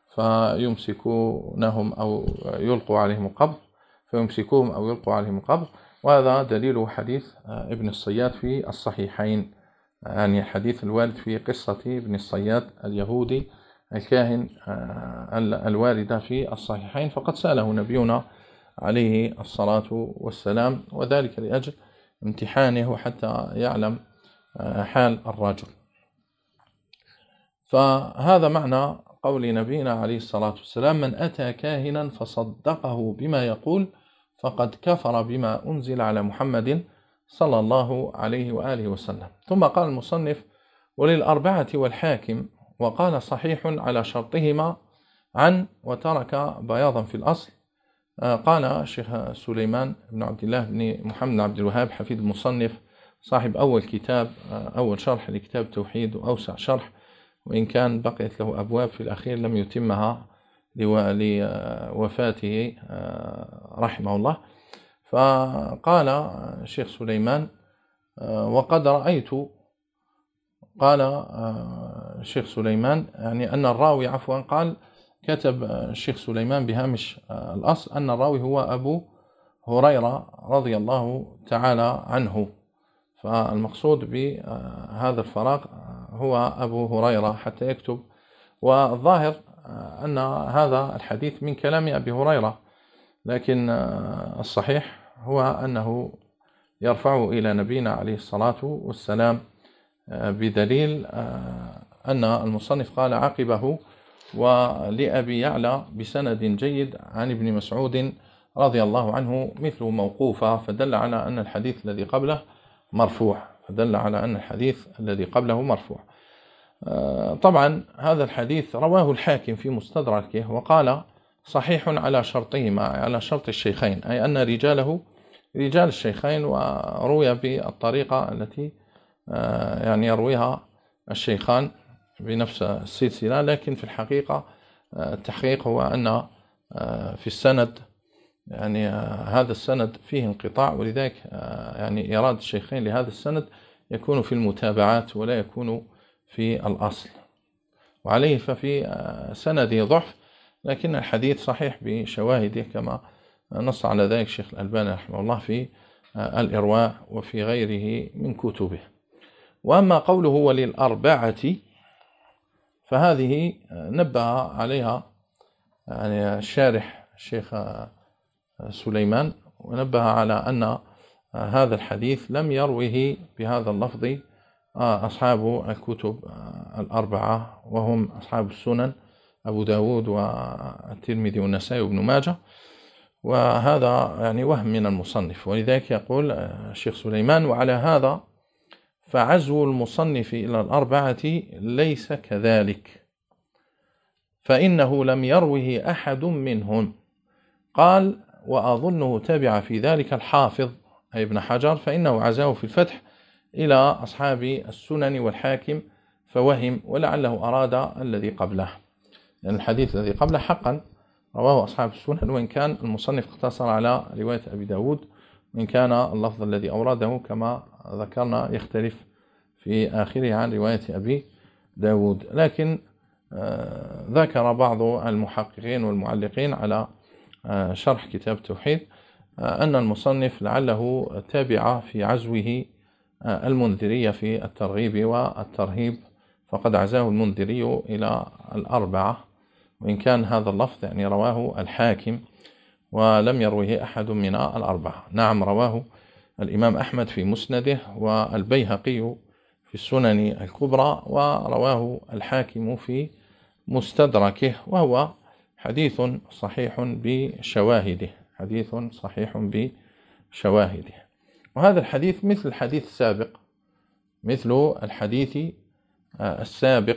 فيمسكونهم أو يلقوا عليهم القبض فيمسكوهم أو يلقوا عليهم القبض. وهذا دليل حديث ابن الصياد في الصحيحين، يعني حديث الوارد في قصة ابن الصياد اليهودي الكاهن الواردة في الصحيحين، فقد سأله نبينا عليه الصلاة والسلام، وذلك لأجل امتحانه حتى يعلم حال الرجل. فهذا معنى قول نبينا عليه الصلاة والسلام: من أتى كاهنا فصدقه بما يقول فقد كفر بما أنزل على محمد صلى الله عليه وآله وسلم. ثم قال المصنف: وللأربعة والحاكم، وقال صحيح على شرطهما عن وترك بياضا في الأصل. قال الشيخ سليمان بن عبد الله بن محمد بن عبد الوهاب حفيد المصنف صاحب أول كتاب أول شرح لكتاب التوحيد وأوسع شرح، وإن كان بقيت له أبواب في الأخير لم يتمها لوفاته رحمه الله. فقال الشيخ سليمان: وقد رأيت قال الشيخ سليمان يعني أن الراوي عفوا قال كتب الشيخ سليمان بهامش الأصل أن الراوي هو أبو هريرة رضي الله تعالى عنه، فالمقصود بهذا الفراغ هو أبو هريرة حتى يكتب. والظاهر أن هذا الحديث من كلام أبي هريرة، لكن الصحيح هو أنه يرفعه إلى نبينا عليه الصلاة والسلام، بدليل أن المصنف قال عقبه ولأبي يعلى بسند جيد عن ابن مسعود رضي الله عنه مثله موقوفا، فدل على أن الحديث الذي قبله مرفوع فدل على أن الحديث الذي قبله مرفوع. طبعا هذا الحديث رواه الحاكم في مستدركه وقال صحيح على شرطهما، على شرط الشيخين، أي أن رجاله رجال الشيخين، وروي بالطريقة التي يعني يرويها الشيخان بنفس السلسلة، لكن في الحقيقة التحقيق هو أن في السند يعني هذا السند فيه انقطاع، ولذلك يعني إيراد الشيخين لهذا السند يكون في المتابعات ولا يكون في الأصل، وعليه ففي سنده ضعف، لكن الحديث صحيح بشواهده كما نص على ذلك الشيخ الألباني رحمه الله في الإرواء وفي غيره من كتبه. وأما قوله وللأربعة فهذه نبه عليها يعني الشارح الشيخ سليمان، ونبه على أن هذا الحديث لم يروه بهذا اللفظ أصحاب الكتب الأربعة، وهم أصحاب السنن أبو داود والترمذي والنسائي وابن ماجه، وهذا يعني وهم من المصنف. ولذلك يقول الشيخ سليمان وعلى هذا فعزو المصنف إلى الأربعة ليس كذلك، فإنه لم يروه أحد منهم. قال وأظنه تابع في ذلك الحافظ أي ابن حجر، فإنه عزاه في الفتح إلى أصحاب السنن والحاكم فوهم، ولعله أراد الذي قبله، لأن الحديث الذي قبله حقا رواه أصحاب السنن، وإن كان المصنف اقتصر على رواية أبي داود، وإن كان اللفظ الذي أورده كما ذكرنا يختلف في آخره عن رواية أبي داود. لكن ذكر بعض المحققين والمعلقين على شرح كتاب التوحيد أن المصنف لعله تابع في عزوه المنذري في الترغيب والترهيب، فقد عزاه المنذري إلى الأربعة، وإن كان هذا اللفظ يعني رواه الحاكم ولم يروه أحد من الأربعة. نعم رواه الإمام أحمد في مسنده، والبيهقي في السنن الكبرى، ورواه الحاكم في مستدركه، وهو حديث صحيح بشواهده حديث صحيح بشواهده وهذا الحديث مثل الحديث السابق مثل الحديث السابق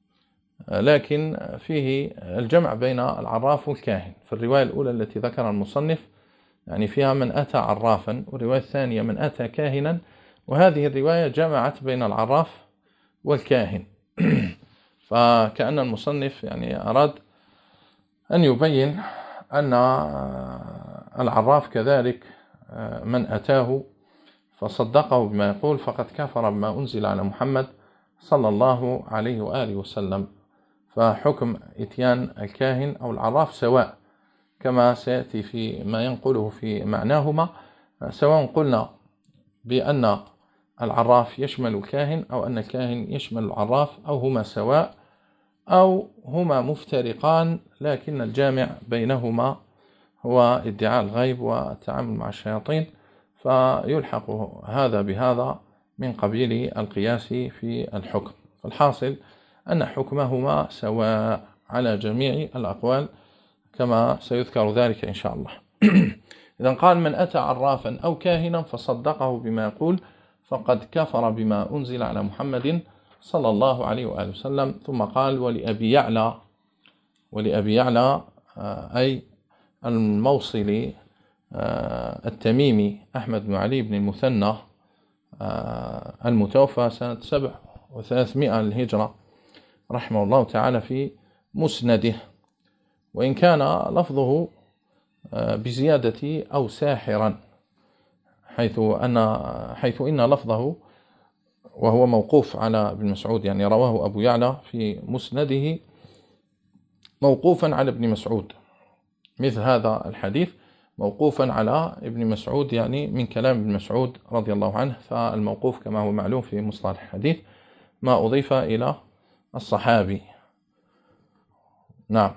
لكن فيه الجمع بين العراف والكاهن. في الرواية الأولى التي ذكر المصنف يعني فيها من أتى عرافا، والرواية الثانية من أتى كاهنا، وهذه الرواية جمعت بين العراف والكاهن. فكأن المصنف يعني أراد أن يبين أن العراف كذلك من أتاه فصدقه بما يقول فقد كفر بما أنزل على محمد صلى الله عليه وآله وسلم. فحكم إتيان الكاهن أو العراف سواء، كما سيأتي في ما ينقله في معناهما، سواء قلنا بأن العراف يشمل الكاهن أو أن الكاهن يشمل العراف، أو هما سواء أو هما مفترقان، لكن الجامع بينهما هو ادعاء الغيب والتعامل مع الشياطين، فيلحق هذا بهذا من قبيل القياس في الحكم. الحاصل أن حكمهما سواء على جميع الأقوال كما سيذكر ذلك إن شاء الله. إذن قال من أتى عرافا أو كاهنا فصدقه بما يقول فقد كفر بما أنزل على محمد صلى الله عليه وآله وسلم. ثم قال ولأبي يعلى ولأبي يعلى أي الموصلي التميمي أحمد بن علي بن المثنى المتوفى سنة سبع وثلاثمائة للهجرة رحمه الله تعالى في مسنده، وإن كان لفظه بزيادة أو ساحرا، حيث أن حيث إن لفظه وهو موقوف على ابن مسعود، يعني رواه أبو يعلى في مسنده موقوفا على ابن مسعود، مثل هذا الحديث موقوفا على ابن مسعود يعني من كلام ابن مسعود رضي الله عنه. فالموقوف كما هو معلوم في مصطلح الحديث ما أضيف إلى الصحابي. نعم.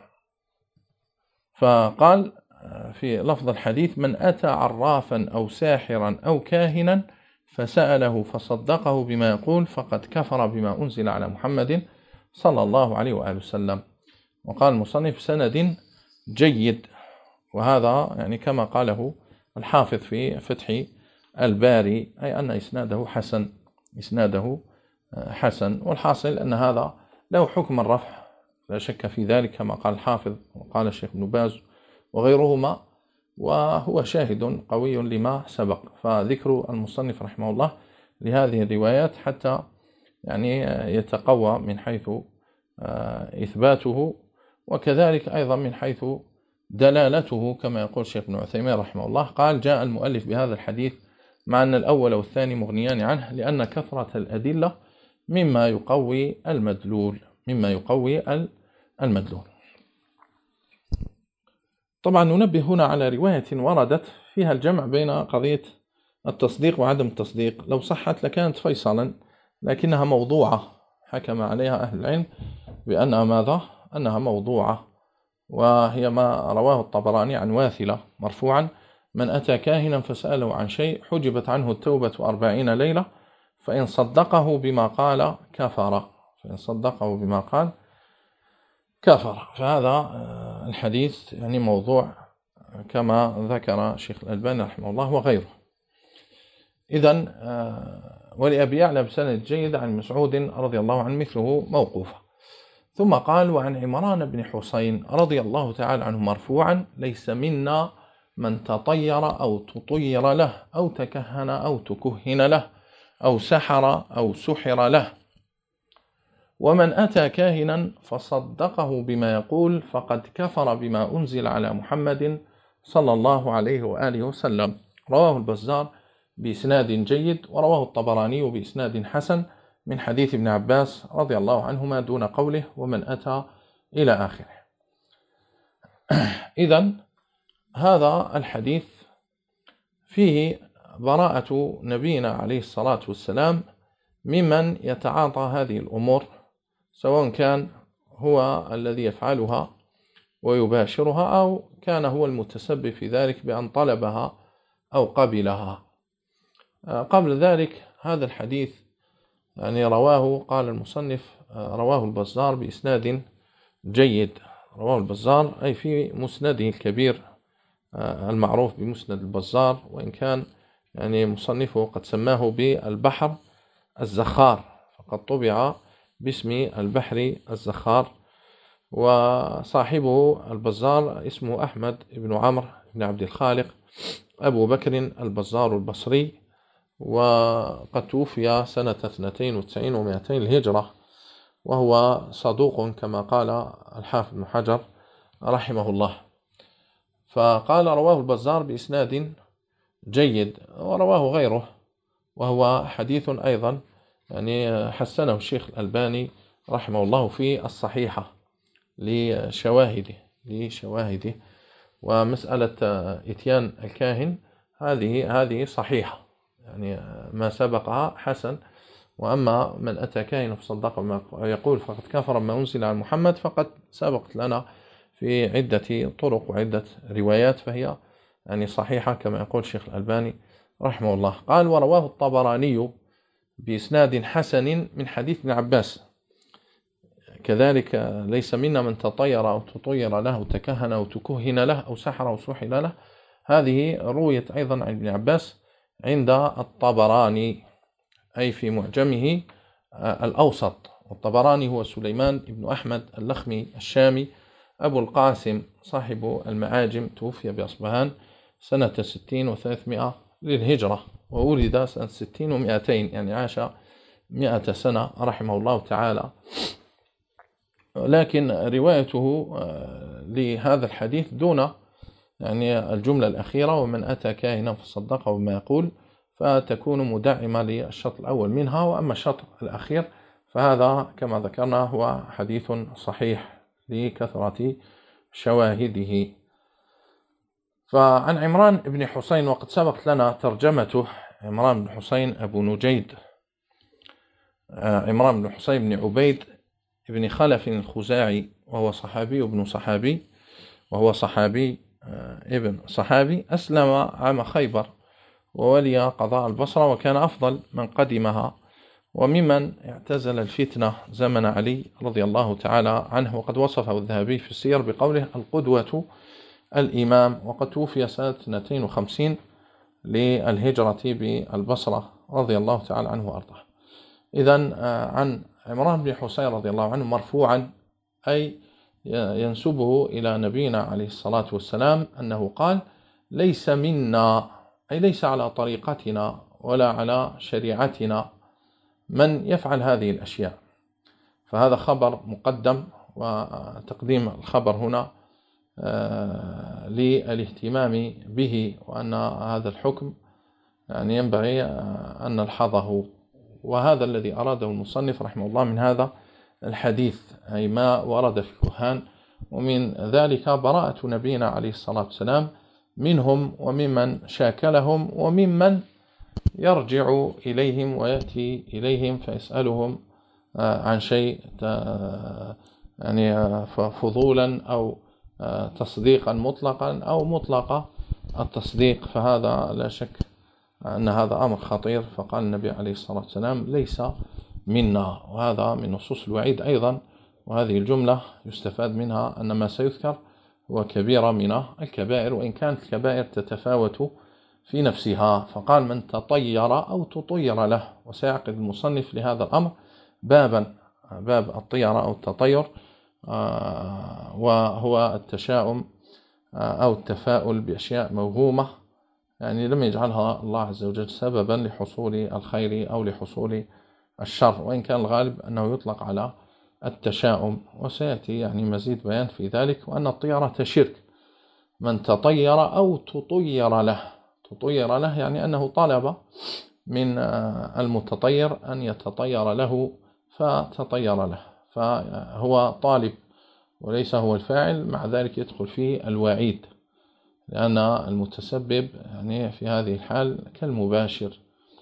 فقال في لفظ الحديث: من أتى عرافا أو ساحرا أو كاهنا فسأله فصدقه بما يقول فقد كفر بما أنزل على محمد صلى الله عليه وآله وسلم. وقال المصنف: سند جيد. وهذا يعني كما قاله الحافظ في فتح الباري، أي أن إسناده حسن إسناده حسن. والحاصل أن هذا له حكم الرفع لا شك في ذلك، كما قال الحافظ وقال الشيخ ابن باز وغيرهما، وهو شاهد قوي لما سبق. فذكر المصنف رحمه الله لهذه الروايات حتى يعني يتقوى من حيث إثباته، وكذلك أيضا من حيث دلالته، كما يقول الشيخ ابن عثيمين رحمه الله: قال: جاء المؤلف بهذا الحديث مع أن الأول والثاني مغنيان عنه، لأن كثرة الأدلة مما يقوي المدلول مما يقوي المدلول. طبعا ننبه هنا على رواية وردت فيها الجمع بين قضية التصديق وعدم التصديق. لو صحت لكانت فيصلا، لكنها موضوعة، حكم عليها أهل العلم بأنها ماذا؟ أنها موضوعة. وهي ما رواه الطبراني عن واثلة مرفوعا: من أتى كاهنا فسأله عن شيء حجبت عنه التوبة أربعين ليلة فإن صدقه بما قال كفر فإن صدقه بما قال كفر. فهذا الحديث يعني موضوع كما ذكر الشيخ الألباني رحمه الله وغيره. إذن ولأبي يعلى بسند جيد عن مسعود رضي الله عنه مثله موقوفا. ثم قال: وعن عمران بن حسين رضي الله تعالى عنه مرفوعا: ليس منا من تطير أو تطير له أو تكهن أو تكهن له أو سحر أو سحر له، ومن أتى كاهنا فصدقه بما يقول فقد كفر بما أنزل على محمد صلى الله عليه وآله وسلم. رواه البزار بإسناد جيد، ورواه الطبراني بإسناد حسن من حديث ابن عباس رضي الله عنهما دون قوله: ومن أتى إلى آخره. إذن هذا الحديث فيه براءة نبينا عليه الصلاة والسلام ممن يتعاطى هذه الأمور، سواء كان هو الذي يفعلها ويباشرها أو كان هو المتسبب في ذلك بأن طلبها أو قبلها. قبل ذلك هذا الحديث يعني رواه، قال المصنف: رواه البزار بإسناد جيد. رواه البزار أي في مسنده الكبير المعروف بمسند البزار، وإن كان يعني مصنفه قد سماه بالبحر الزخار، فقد طبع باسم البحر الزخار. وصاحبه البزار اسمه أحمد بن عمرو بن عبد الخالق أبو بكر البزار البصري، وقد توفي سنة اثنتين وتسعين ومائتين الهجرة، وهو صدوق كما قال الحافظ بن حجر رحمه الله. فقال: رواه البزار بإسناد جيد، ورواه غيره، وهو حديث أيضا يعني حسنه الشيخ الألباني رحمه الله في الصحيحة لشواهده لشواهده ومسألة إتيان الكاهن هذه هذه صحيحة، يعني ما سبقها حسن. وأما من أتى كاهنا فصدقه ما يقول فقد كفر ما أنزل على محمد فقد سبقت لنا في عدة طرق وعدة روايات، فهي يعني صحيحة كما يقول الشيخ الألباني رحمه الله. قال: ورواه الطبراني بإسناد حسن من حديث ابن عباس كذلك: ليس منا من تطير أو تطير له أو تكهن أو تكهن له أو سحر أو سحر له. هذه رويت أيضا عن ابن عباس عند الطبراني أي في معجمه الأوسط. والطبراني هو سليمان بن أحمد اللخمي الشامي أبو القاسم صاحب المعاجم، توفي بأصبهان سنة ستين وثلاثمائة للهجرة، وولد سنة ستين ومائتين، يعني عاش مائة سنة رحمه الله تعالى. لكن روايته لهذا الحديث دون يعني الجملة الأخيرة: ومن أتى كاهنا فصدقه بما يقول، فتكون مدعمة للشطر الأول منها. وأما الشطر الأخير فهذا كما ذكرنا هو حديث صحيح لكثرة شواهده. فعن عمران بن حسين، وقد سبقت لنا ترجمته، عمران بن حسين أبو نجيد، عمران بن حسين بن عبيد بن خلف الخزاعي، وهو صحابي ابن صحابي وهو صحابي ابن صحابي، أسلم عام خيبر وولي قضاء البصرة، وكان أفضل من قدمها وممن اعتزل الفتنة زمن علي رضي الله تعالى عنه. وقد وصفه الذهبي في السير بقوله القدوة الإمام، وقد توفي سنة اثنتين وخمسين للهجرة بالبصرة رضي الله تعالى عنه وأرضاه. إذن عن عمران بن حسين رضي الله عنه مرفوعا، أي ينسبه إلى نبينا عليه الصلاة والسلام أنه قال ليس منا، أي ليس على طريقتنا ولا على شريعتنا من يفعل هذه الأشياء. فهذا خبر مقدم، وتقديم الخبر هنا للاهتمام به، وأن هذا الحكم يعني ينبغي أن نلحظه. وهذا الذي أراده المصنف رحمه الله من هذا الحديث، أي ما ورد في الكهان، ومن ذلك براءة نبينا عليه الصلاة والسلام منهم وممن شاكلهم وممن يرجع إليهم ويأتي إليهم فيسألهم عن شيء يعني فضولا أو تصديقا مطلقا أو مطلق التصديق. فهذا لا شك أن هذا أمر خطير. فقال النبي عليه الصلاة والسلام ليس منا، وهذا من نصوص الوعيد أيضا. وهذه الجملة يستفاد منها أن ما سيذكر هو كبيرة من الكبائر، وإن كانت الكبائر تتفاوت في نفسها. فقال من تطير أو تطير له، وسيعقد المصنف لهذا الأمر بابا، باب الطيرة أو التطير، وهو التشاؤم أو التفاؤل بأشياء موهومة، يعني لم يجعلها الله عز وجل سببا لحصول الخير أو لحصول الشر، وإن كان الغالب أنه يطلق على التشاؤم، وسيأتي يعني مزيد بيان في ذلك. وأن الطيرة شرك، من تطير أو تطير له، تطير له يعني أنه طلب من المتطير أن يتطير له فتطير له، فهو طالب وليس هو الفاعل. مع ذلك يدخل فيه الوعيد، لأن المتسبب يعني في هذه الحال كالمباشر.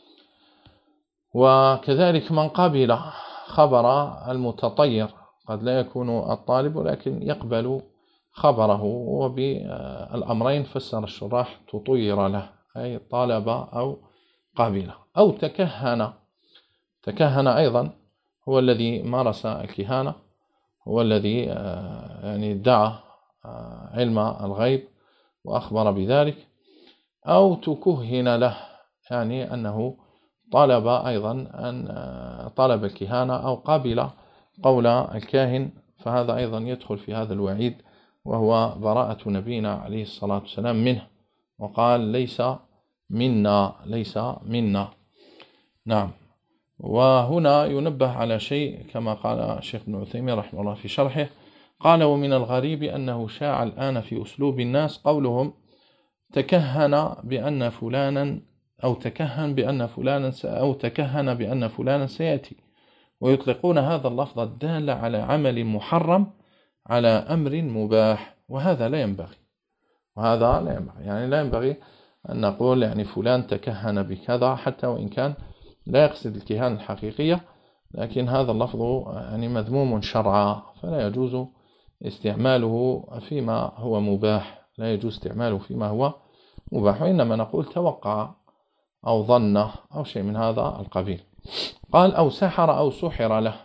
وكذلك من قبل خبر المتطير، قد لا يكون الطالب ولكن يقبل خبره، وبالأمرين فسر الشراح تطير له، أي طالب أو قبل. أو تكهن، تكهن أيضا هو الذي مارس الكهانة، هو الذي يعني ادعى علم الغيب وأخبر بذلك. أو تكهن له، يعني أنه طلب أيضا أن طلب الكهانة أو قابل قول الكاهن، فهذا أيضا يدخل في هذا الوعيد، وهو براءة نبينا عليه الصلاة والسلام منه، وقال ليس منا، ليس منا. نعم. وهنا ينبه على شيء كما قال الشيخ ابن عثيمين رحمه الله في شرحه، قال ومن الغريب أنه شاع الآن في أسلوب الناس قولهم تكهن بأن فلانا أو تكهن بأن فلانا أو تكهن بأن فلانا سيأتي، ويطلقون هذا اللفظ الدال على عمل محرم على أمر مباح، وهذا لا ينبغي، وهذا لا ينبغي. يعني لا ينبغي أن نقول يعني فلان تكهن بكذا، حتى وإن كان لا يقصد الكهانة الحقيقية، لكن هذا اللفظ يعني مذموم شرعا، فلا يجوز استعماله فيما هو مباح، لا يجوز استعماله فيما هو مباح، وإنما نقول توقع أو ظن أو شيء من هذا القبيل. قال أو سحر أو سحر له،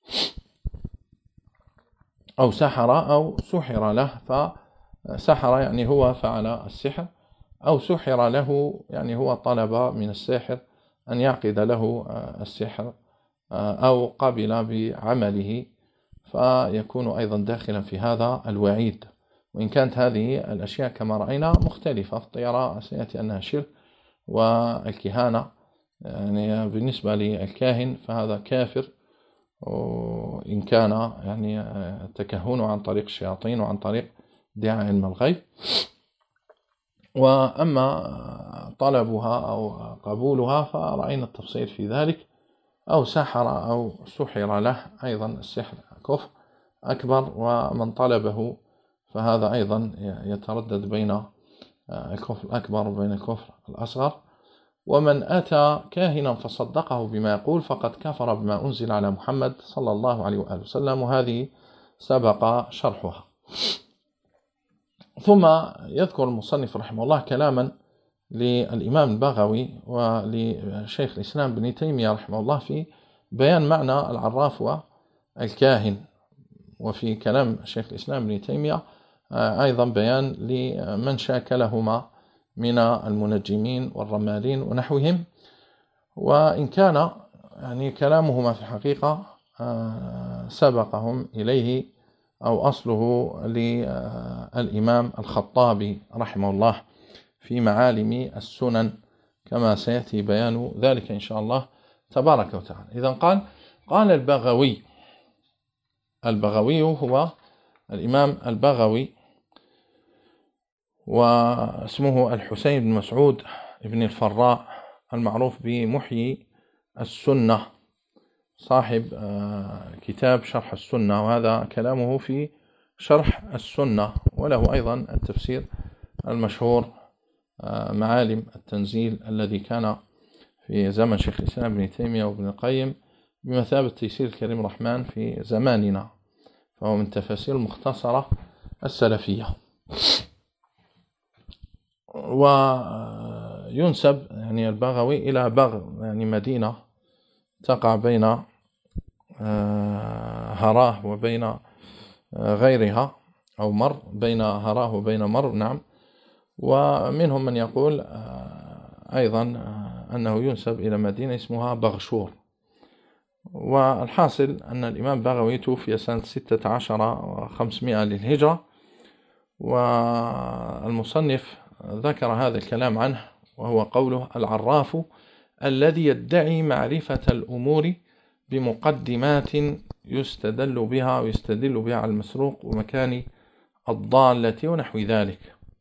أو سحر أو سحر له، فسحر يعني هو فعل السحر، أو سحر له يعني هو طلب من الساحر أن يعقد له السحر أو قبل بعمله، فيكون أيضا داخلا في هذا الوعيد. وإن كانت هذه الأشياء كما رأينا مختلفة، الطيرة سيأتي أنها شرك، والكهانة يعني بالنسبة للكاهن فهذا كافر، وإن كان يعني التكهن عن طريق الشياطين وعن طريق ادعاء علم الغيب. وأما طلبها أو قبولها فرأينا التفصيل في ذلك. أو سحر أو سحر له، أيضا السحر كفر أكبر، ومن طلبه فهذا أيضا يتردد بين الكفر الأكبر وبين الكفر الأصغر. ومن أتى كاهنا فصدقه بما يقول فقد كفر بما أنزل على محمد صلى الله عليه وآله وسلم، وهذه سبق شرحها. ثم يذكر المصنف رحمه الله كلاما للإمام البغوي ولشيخ الإسلام ابن تيمية رحمه الله في بيان معنى العراف والكاهن، وفي كلام شيخ الإسلام ابن تيمية أيضا بيان لمن شاكلهما من المنجمين والرمالين ونحوهم. وإن كان يعني كلامهما في الحقيقة سبقهم إليه أو أصله للإمام الخطابي رحمه الله في معالم السنن، كما سيأتي بيان ذلك إن شاء الله تبارك وتعالى. إذا قال قال البغوي، البغوي هو الإمام البغوي، واسمه الحسين بن مسعود بن الفراء المعروف بمحيي السنة، صاحب كتاب شرح السنة، وهذا كلامه في شرح السنة، وله أيضا التفسير المشهور معالم التنزيل الذي كان في زمن شيخ الإسلام ابن تيمية وابن القيم بمثابة تيسير الكريم الرحمن في زماننا، فهو من تفاسير المختصرة السلفية. وينسب يعني البغوي إلى بغ، يعني مدينة تقع بين هراه وبين غيرها، أو مر بين هراه وبين مر، نعم. ومنهم من يقول أيضا أنه ينسب إلى مدينة اسمها بغشور. والحاصل أن الإمام بغوي توفي سنة ستة عشر وخمسمائة للهجرة، والمصنف ذكر هذا الكلام عنه، وهو قوله العراف الذي يدعي معرفة الأمور بمقدمات يستدل بها ويستدل بها على المسروق ومكان الضالة ونحو ذلك.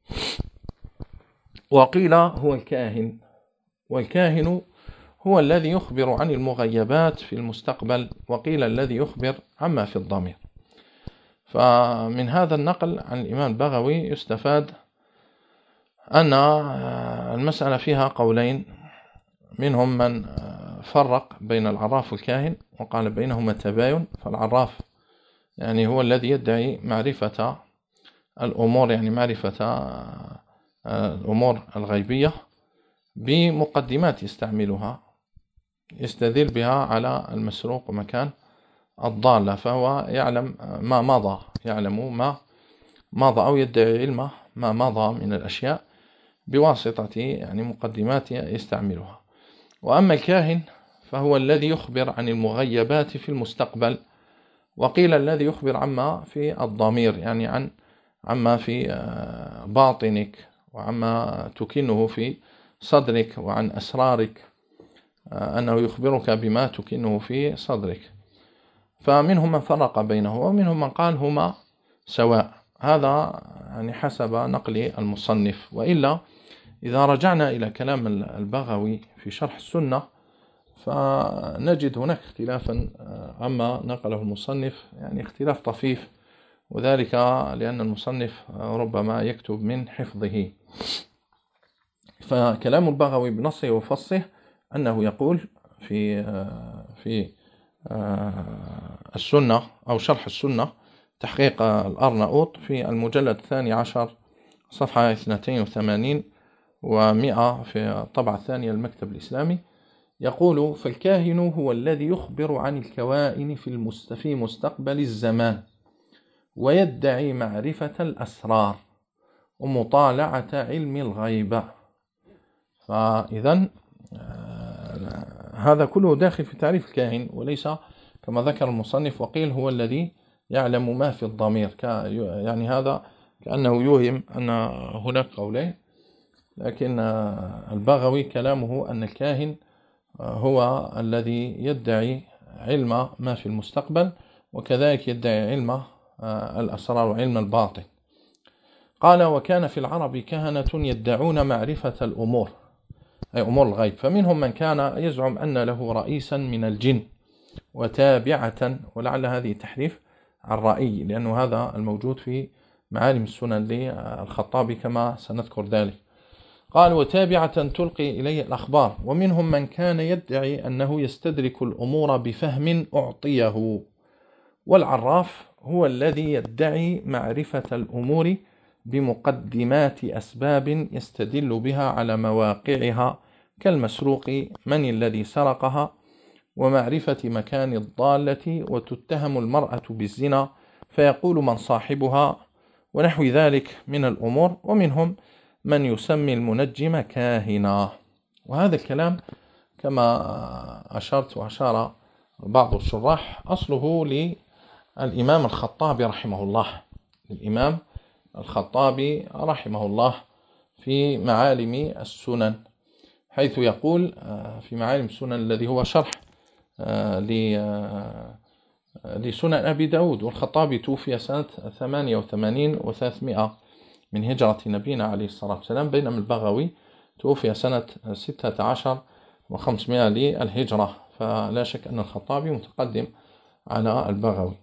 وقيل هو الكاهن، والكاهن هو الذي يخبر عن المغيبات في المستقبل، وقيل الذي يخبر عما في الضمير. فمن هذا النقل عن الإمام البغوي يستفاد أن المسألة فيها قولين، منهم من فرق بين العراف والكاهن وقال بينهما تباين. فالعراف يعني هو الذي يدعي معرفة الأمور، يعني معرفة الأمور الغيبية بمقدمات يستعملها يستدل بها على المسروق ومكان الضالة، فهو يعلم ما مضى، يعلم ما مضى أو يدعي علمه ما مضى من الأشياء بواسطة يعني مقدمات يستعملها. وأما الكاهن فهو الذي يخبر عن المغيبات في المستقبل، وقيل الذي يخبر عما في الضمير، يعني عن عما في باطنك وعما تكنه في صدرك، وعن أسرارك، أنه يخبرك بما تكنه في صدرك. فمنهم من فرق بينه، ومنهم من قال هما سواء. هذا يعني حسب نقل المصنف. وإلا إذا رجعنا إلى كلام البغوي في شرح السنة فنجد هناك اختلافا عما نقله المصنف، يعني اختلاف طفيف، وذلك لأن المصنف ربما يكتب من حفظه. فكلام البغوي بنصه وفصه أنه يقول في في السنة أو شرح السنة تحقيق الأرناؤوط في المجلد الثاني عشر صفحة اثنتين وثمانين ومئة في الطبعة الثانية المكتب الإسلامي، يقول فالكاهن هو الذي يخبر عن الكوائن في مستقبل الزمان، ويدعي معرفة الأسرار ومطالعة علم الغيبة. فإذا هذا كله داخل في تعريف الكاهن، وليس كما ذكر المصنف وقيل هو الذي يعلم ما في الضمير، يعني هذا كأنه يوهم أن هناك قولين. لكن البغوي كلامه أن الكاهن هو الذي يدعي علم ما في المستقبل، وكذلك يدعي علم الأسرار وعلم الباطن. قال وكان في العرب كهنة يدعون معرفة الأمور، أي أمور الغيب، فمنهم من كان يزعم أن له رئيسا من الجن وتابعة، ولعل هذه تحريف عن رأي، لأنه هذا الموجود في معالم السنن للخطابي كما سنذكر ذلك. قال وتابعة تلقي إليه الأخبار. ومنهم من كان يدعي أنه يستدرك الأمور بفهم أعطيه. والعراف هو الذي يدعي معرفة الأمور بمقدمات أسباب يستدل بها على مواقعها، كالمسروق من الذي سرقها، ومعرفة مكان الضالة، وتتهم المرأة بالزنا فيقول من صاحبها، ونحو ذلك من الأمور. ومنهم من يسمي المنجم كاهنا. وهذا الكلام كما أشرت وأشار بعض الشراح أصله للإمام الخطابي رحمه الله الإمام الخطابي رحمه الله في معالم السنن، حيث يقول في معالم السنن الذي هو شرح لسنن أبي داود. والخطابي توفي سنة ثمانية وثمانين وثلاثمائة من هجرة نبينا عليه الصلاة والسلام، بينما البغوي توفي سنة ستة عشر وخمسمائة للهجرة، فلا شك أن الخطابي متقدم على البغوي.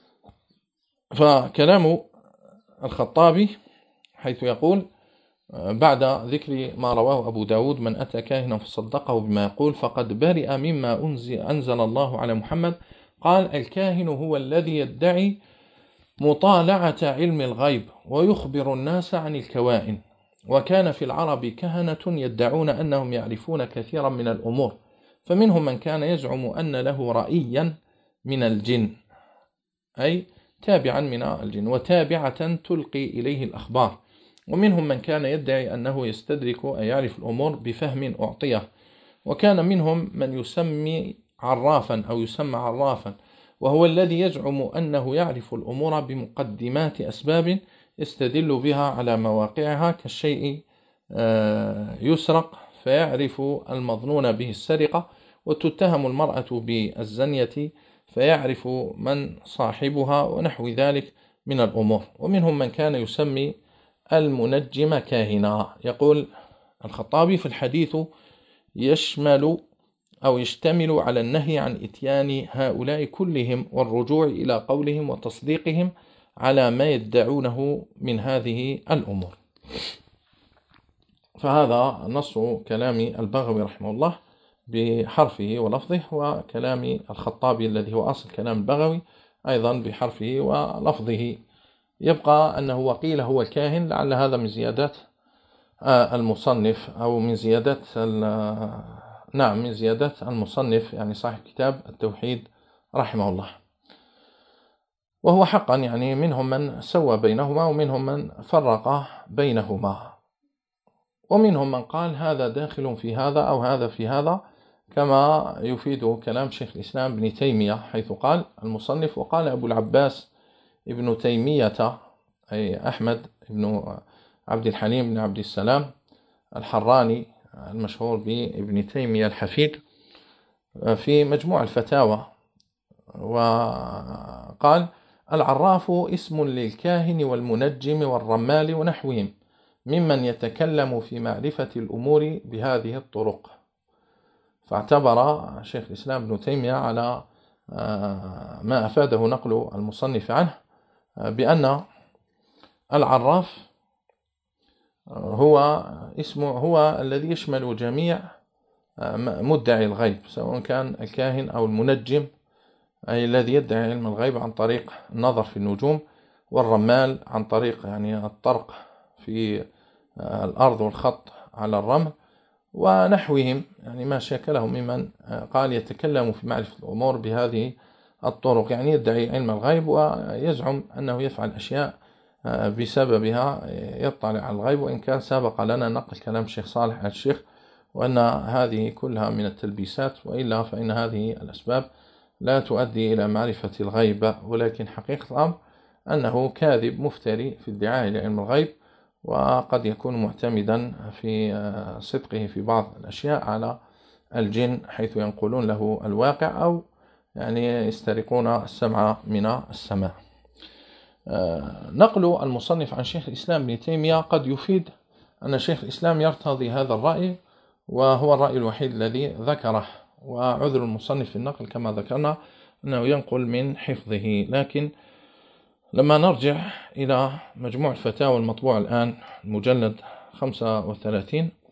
فكلام الخطابي حيث يقول بعد ذكر ما رواه أبو داود من أتى كاهنا فصدقه بما يقول فقد برئ مما أنزل الله على محمد، قال الكاهن هو الذي يدعي مطالعة علم الغيب ويخبر الناس عن الكوائن. وكان في العرب كهنة يدعون أنهم يعرفون كثيرا من الأمور، فمنهم من كان يزعم أن له رأيا من الجن، أي تابعا من الجن، وتابعة تلقي إليه الأخبار. ومنهم من كان يدعي أنه يستدرك أي يعرف الأمور بفهم أعطيه. وكان منهم من يسمي عرافا أو يسمى عرافا، وهو الذي يزعم أنه يعرف الأمور بمقدمات أسباب يستدل بها على مواقعها، كالشيء يسرق فيعرف المظنون به السرقة، وتتهم المرأة بالزنية فيعرف من صاحبها، ونحو ذلك من الأمور. ومنهم من كان يسمي المنجم كاهنا. يقول الخطابي في الحديث يشمل أو يشتمل على النهي عن إتيان هؤلاء كلهم والرجوع إلى قولهم وتصديقهم على ما يدعونه من هذه الأمور. فهذا نص كلام البغوي رحمه الله بحرفه ولفظه، وكلام الخطابي الذي هو أصل كلام البغوي أيضا بحرفه ولفظه. يبقى أنه وقيل هو الكاهن، لعل هذا من زيادات المصنف أو من زيادات نعم من زيادات المصنف، يعني صاحب كتاب التوحيد رحمه الله. وهو حقا يعني منهم من سوى بينهما ومنهم من فرق بينهما، ومنهم من قال هذا داخل في هذا أو هذا في هذا، كما يفيد كلام شيخ الإسلام ابن تيمية حيث قال المصنف وقال أبو العباس ابن تيمية أي أحمد بن عبد الحليم بن عبد السلام الحراني المشهور بابن تيمية الحفيد في مجموع الفتاوى، وقال العراف اسم للكاهن والمنجم والرمال ونحوهم ممن يتكلم في معرفة الأمور بهذه الطرق. فاعتبر شيخ الإسلام ابن تيمية على ما أفاده نقل المصنف عنه بأن العراف هو اسمه هو الذي يشمل جميع مدعي الغيب، سواء كان الكاهن أو المنجم أي الذي يدعي علم الغيب عن طريق النظر في النجوم، والرمال عن طريق يعني الطرق في الأرض والخط على الرمل ونحوهم، يعني ما شاكلهم ممن قال يتكلم في معرفة الأمور بهذه الطرق، يعني يدعي علم الغيب ويزعم أنه يفعل أشياء بسببها يطلع على الغيب، وإن كان سابق لنا نقل كلام الشيخ صالح على الشيخ وأن هذه كلها من التلبيسات، وإلا فإن هذه الأسباب لا تؤدي إلى معرفة الغيب، ولكن حقيقة الأمر أنه كاذب مفتري في ادعاء لعلم الغيب، وقد يكون معتمدا في صدقه في بعض الأشياء على الجن حيث ينقلون له الواقع أو يعني يسترقون السمع من السماء. نقل المصنف عن شيخ الإسلام ابن تيمية قد يفيد أن شيخ الإسلام يرتضي هذا الرأي، وهو الرأي الوحيد الذي ذكره، وعذر المصنف في النقل كما ذكرنا أنه ينقل من حفظه. لكن لما نرجع إلى مجموع الفتاوى المطبوع الآن المجلد خمسة وثلاثين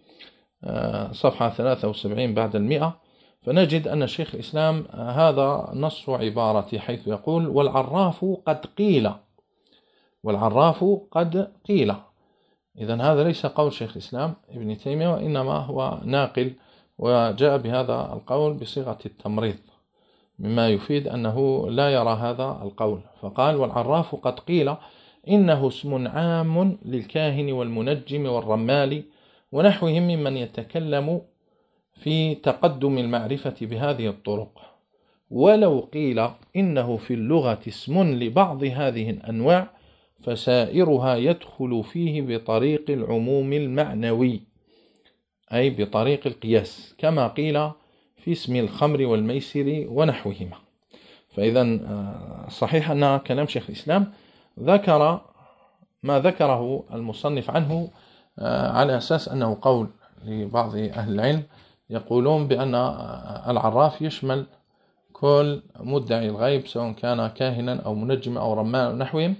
صفحة ثلاثة وسبعين بعد المئة، فنجد أن شيخ الإسلام هذا نص عبارتي حيث يقول: والعراف قد قيل، والعراف قد قيل. إذن هذا ليس قول شيخ الإسلام ابن تيمية، وإنما هو ناقل وجاء بهذا القول بصيغة التمريض، مما يفيد أنه لا يرى هذا القول. فقال: والعراف قد قيل إنه اسم عام للكاهن والمنجم والرمال ونحوهم ممن يتكلم في تقدم المعرفة بهذه الطرق. ولو قيل إنه في اللغة اسم لبعض هذه الأنواع فسائرها يدخل فيه بطريق العموم المعنوي، أي بطريق القياس، كما قيل في اسم الخمر والميسر ونحوهما. فإذا صحيح أن كلام شيخ الإسلام ذكر ما ذكره المصنف عنه على أساس أنه قول لبعض أهل العلم يقولون بأن العراف يشمل كل مدعي الغيب سواء كان كاهنا أو منجم أو رمان أو نحوهم،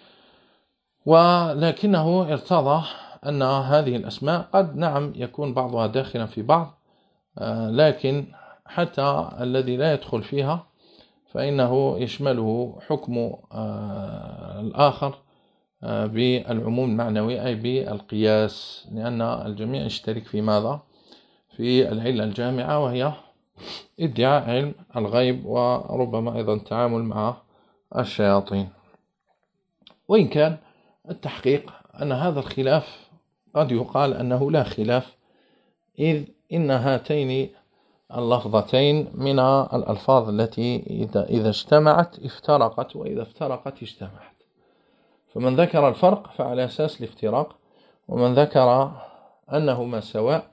ولكنه ارتضى أن هذه الأسماء قد نعم يكون بعضها داخلا في بعض، لكن حتى الذي لا يدخل فيها فإنه يشمله حكم الآخر بالعموم المعنوي، أي بالقياس، لأن الجميع يشترك في ماذا؟ في العلة الجامعة، وهي ادعاء علم الغيب، وربما أيضا التعامل مع الشياطين. وإن كان التحقيق أن هذا الخلاف قد يقال أنه لا خلاف، إذ إن هاتين اللفظتين من الألفاظ التي إذا اجتمعت افترقت، وإذا افترقت اجتمعت. فمن ذكر الفرق فعلى أساس الافتراق، ومن ذكر أنهما سواء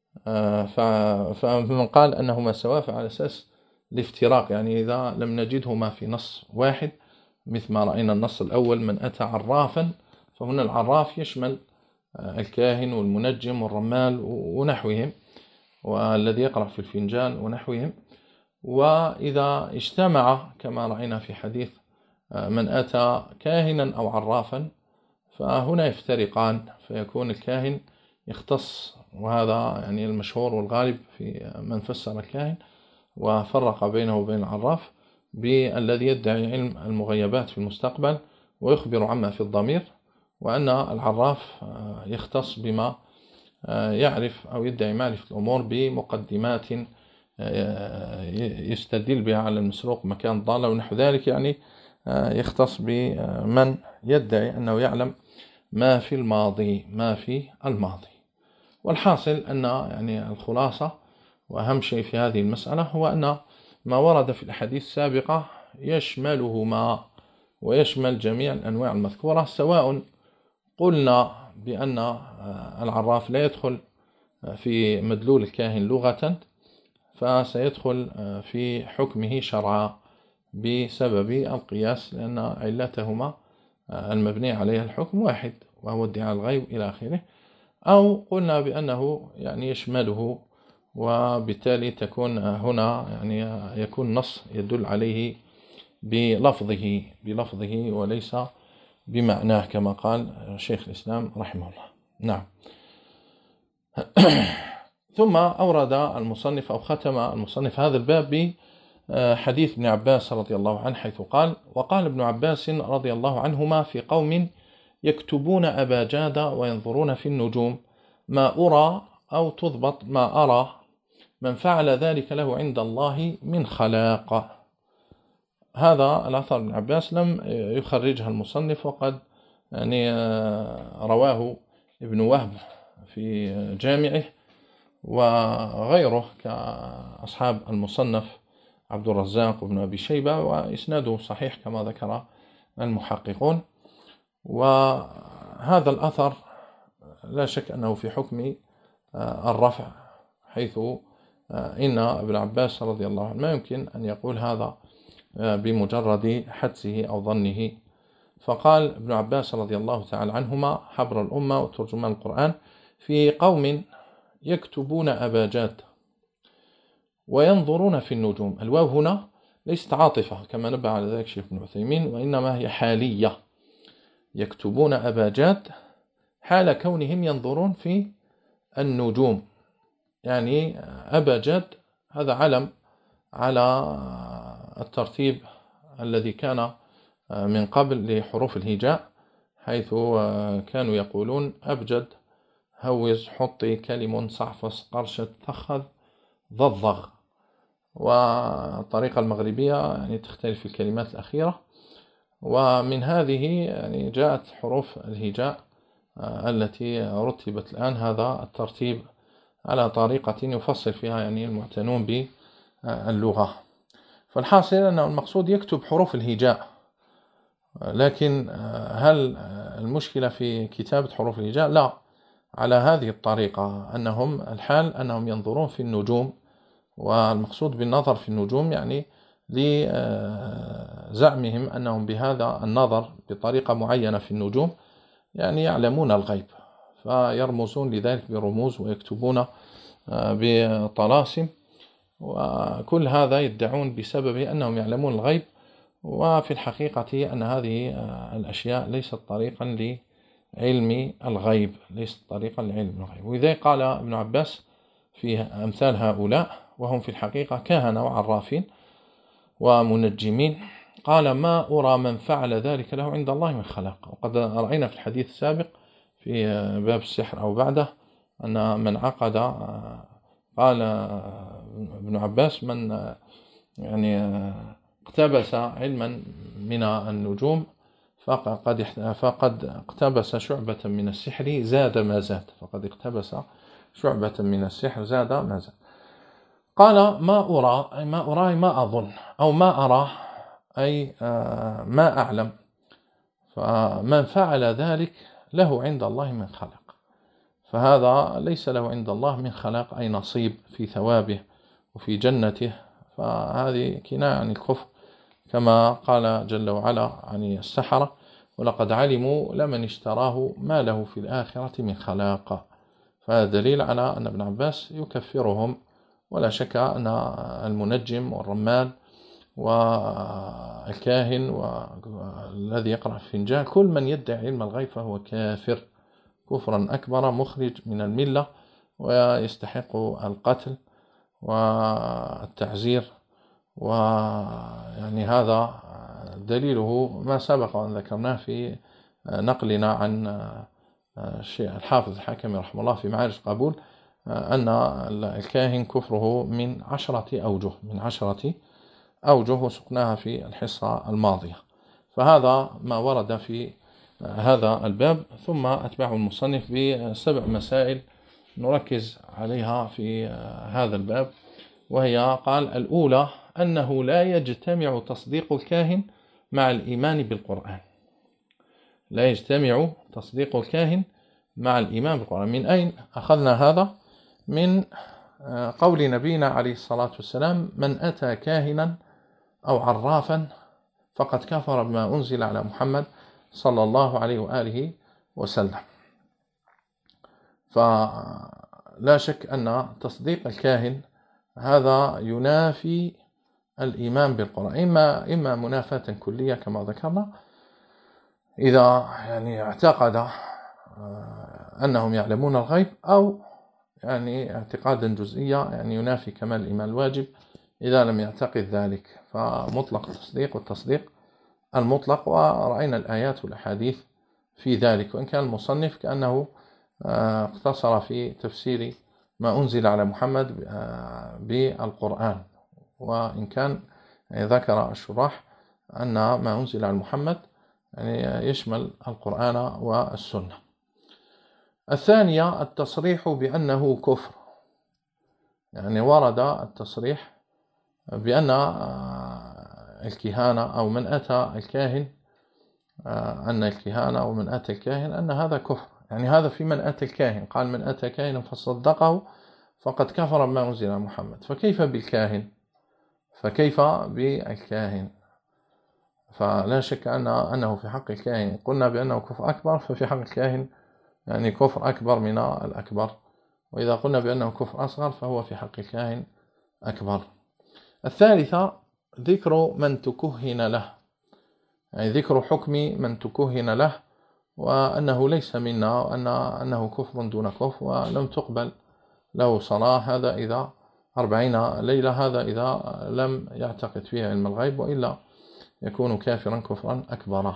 فمن قال أنهما سواء فعلى أساس الافتراق، يعني إذا لم نجدهما في نص واحد، مثل ما رأينا النص الأول: من أتى عرافا، فهنا العراف يشمل الكاهن والمنجم والرمال ونحوهم، والذي يقرأ في الفنجان ونحوهم. وإذا اجتمع كما رأينا في حديث من أتى كاهنا أو عرافا، فهنا يفترقان، فيكون الكاهن يختص، وهذا يعني المشهور والغالب في من فسر الكاهن وفرق بينه وبين العراف، بالذي يدعي علم المغيبات في المستقبل ويخبر عما في الضمير، وأن العراف يختص بما يعرف أو يدعي معرفة الأمور بمقدمات يستدل بها على المسروق مكان ضالة ونحو ذلك، يعني يختص بمن يدعي أنه يعلم ما في الماضي ما في الماضي. والحاصل أن يعني الخلاصة وأهم شيء في هذه المسألة هو أن ما ورد في الأحاديث السابقة يشملهما ويشمل جميع الأنواع المذكورة، سواء قلنا بأن العراف لا يدخل في مدلول الكاهن لغة، فسيدخل في حكمه شرعا بسبب القياس، لأن علتهما المبني عليها الحكم واحد، وهو ادعاء الغيب إلى آخره. أو قلنا بأنه يعني يشمله، وبالتالي تكون هنا يعني يكون نص يدل عليه بلفظه بلفظه وليس بمعناه، كما قال شيخ الإسلام رحمه الله. نعم. ثم أورد المصنف أو ختم المصنف هذا الباب بحديث ابن عباس رضي الله عنه، حيث قال: وقال ابن عباس رضي الله عنهما في قوم يكتبون أباجاد وينظرون في النجوم ما أرى أو تضبط ما أرى، من فعل ذلك له عند الله من خلاق. هذا الأثر ابن عباس لم يخرجها المصنف، وقد يعني رواه ابن وهب في جامعه وغيره كأصحاب المصنف عبد الرزاق وابن أبي شيبة، وإسناده صحيح كما ذكر المحققون. وهذا الأثر لا شك أنه في حكم الرفع، حيث إن ابن عباس رضي الله عنه ما يمكن أن يقول هذا بمجرد حدسه أو ظنه. فقال ابن عباس رضي الله تعالى عنهما حبر الأمة وترجمان القرآن: في قوم يكتبون أباجات وينظرون في النجوم. الواو هنا ليست عاطفة كما نبه على ذلك شيخ ابن عثيمين، وإنما هي حالية. يكتبون أباجات حال كونهم ينظرون في النجوم، يعني أبجد هذا علم على الترتيب الذي كان من قبل لحروف الهجاء، حيث كانوا يقولون أبجد، هوز، حطي، كلم، صعفص، قرشة، تخذ، ضضغ. والطريقة المغربية يعني تختلف في الكلمات الأخيرة. ومن هذه يعني جاءت حروف الهجاء التي رتبت الآن هذا الترتيب على طريقة يفصل فيها يعني المعتنون باللغة. فالحاصل أنه المقصود يكتب حروف الهجاء، لكن هل المشكلة في كتابة حروف الهجاء؟ لا، على هذه الطريقة، أنهم الحال أنهم ينظرون في النجوم، والمقصود بالنظر في النجوم يعني لزعمهم أنهم بهذا النظر بطريقة معينة في النجوم يعني يعلمون الغيب، فيرمزون لذلك برموز ويكتبون بطلاسم، وكل هذا يدعون بسبب أنهم يعلمون الغيب. وفي الحقيقة أن هذه الأشياء ليست طريقا لعلم الغيب، ليست طريقا لعلم الغيب. وإذا قال ابن عباس في أمثال هؤلاء وهم في الحقيقة كهنة وعرافين ومنجمين، قال: ما أرى من فعل ذلك له عند الله من خلاق. وقد رأينا في الحديث السابق في باب السحر أو بعده أن من عقد، قال ابن عباس: من يعني اقتبس علما من النجوم فقد فقد اقتبس شعبة من السحر زاد ما زاد، فقد اقتبس شعبة من السحر زاد ما زاد. قال: ما أرى، ما أرى ما أظن، أو ما أرى أي ما أعلم، فمن فعل ذلك له عند الله من خلق، فهذا ليس له عند الله من خلاق أي نصيب في ثوابه وفي جنته، فهذه كناية عن الكفر، كما قال جل وعلا عن السحرة: ولقد علموا لمن اشتراه ما له في الآخرة من خلاق. فهذا دليل على أن ابن عباس يكفرهم. ولا شك أن المنجم والرمال والكاهن والذي يقرأ في الفنجان كل من يدعي علم الغيب فهو كافر كفرا أكبر مخرج من الملة، ويستحق القتل والتعزير. ويعني هذا دليله ما سبق وأن ذكرناه في نقلنا عن الحافظ الحكمي رحمه الله في معارج قبول، أن الكاهن كفره من عشرة أوجه من عشرة أوجه وسقناها في الحصة الماضية. فهذا ما ورد في هذا الباب. ثم أتبع المصنف بسبع مسائل نركز عليها في هذا الباب، وهي: قال: الأولى أنه لا يجتمع تصديق الكاهن مع الإيمان بالقرآن. لا يجتمع تصديق الكاهن مع الإيمان بالقرآن. من أين أخذنا هذا؟ من قول نبينا عليه الصلاة والسلام: من أتى كاهنا أو عرافا فقد كفر بما أنزل على محمد صلى الله عليه وآله وسلم. فلا شك أن تصديق الكاهن هذا ينافي الإيمان بالقرآن، إما إما منافاة كلية كما ذكرنا، إذا يعني اعتقد أنهم يعلمون الغيب، أو يعني اعتقادا جزئيا يعني ينافي كمال الإيمان الواجب إذا لم يعتقد ذلك. فمطلق التصديق والتصديق المطلق، ورأينا الآيات والأحاديث في ذلك، وإن كان المصنف كأنه اقتصر في تفسير ما أنزل على محمد بالقرآن، وإن كان ذكر الشراح أن ما أنزل على محمد يعني يشمل القرآن والسنة. الثانية التصريح بأنه كفر، يعني ورد التصريح بأن الكهانة أو من أتى الكاهن أن الكهانة أو من أتى الكاهن أن هذا كفر، يعني هذا في من أتى الكاهن، قال: من أتى كاهنا فصدقه فقد كفر بما أنزل على محمد. فكيف بالكاهن؟ فكيف بالكاهن؟ فلا شك أن أنه في حق الكاهن قلنا بأنه كفر أكبر، ففي حق الكاهن يعني كفر أكبر من الأكبر، وإذا قلنا بأنه كفر أصغر فهو في حق الكاهن أكبر. الثالثة ذكر من تكهن له، يعني ذكر حكم من تكهن له، وأنه ليس منا، وأن أنه كفر دون كفر، ولم تقبل له صلاة، هذا إذا أربعين ليلة، هذا إذا لم يعتقد فيها علم الغيب، وإلا يكون كافرا كفرا أكبر،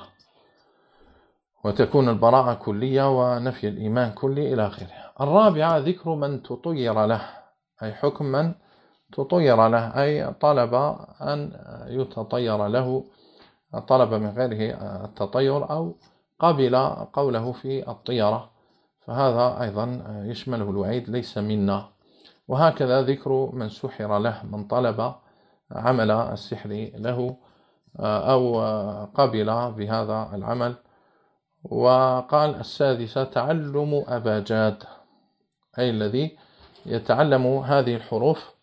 وتكون البراءة كلية ونفي الإيمان كلي إلى آخره. الرابعة ذكر من تطير له، أي حكم من تطير له، أي طلب أن يتطير له، طلب من غيره التطير أو قبل قوله في الطيرة، فهذا أيضا يشمله الوعيد ليس منا. وهكذا ذكر من سحر له، من طلب عمل السحر له أو قبل بهذا العمل. وقال السادسة تعلم أباجاد، أي الذي يتعلم هذه الحروف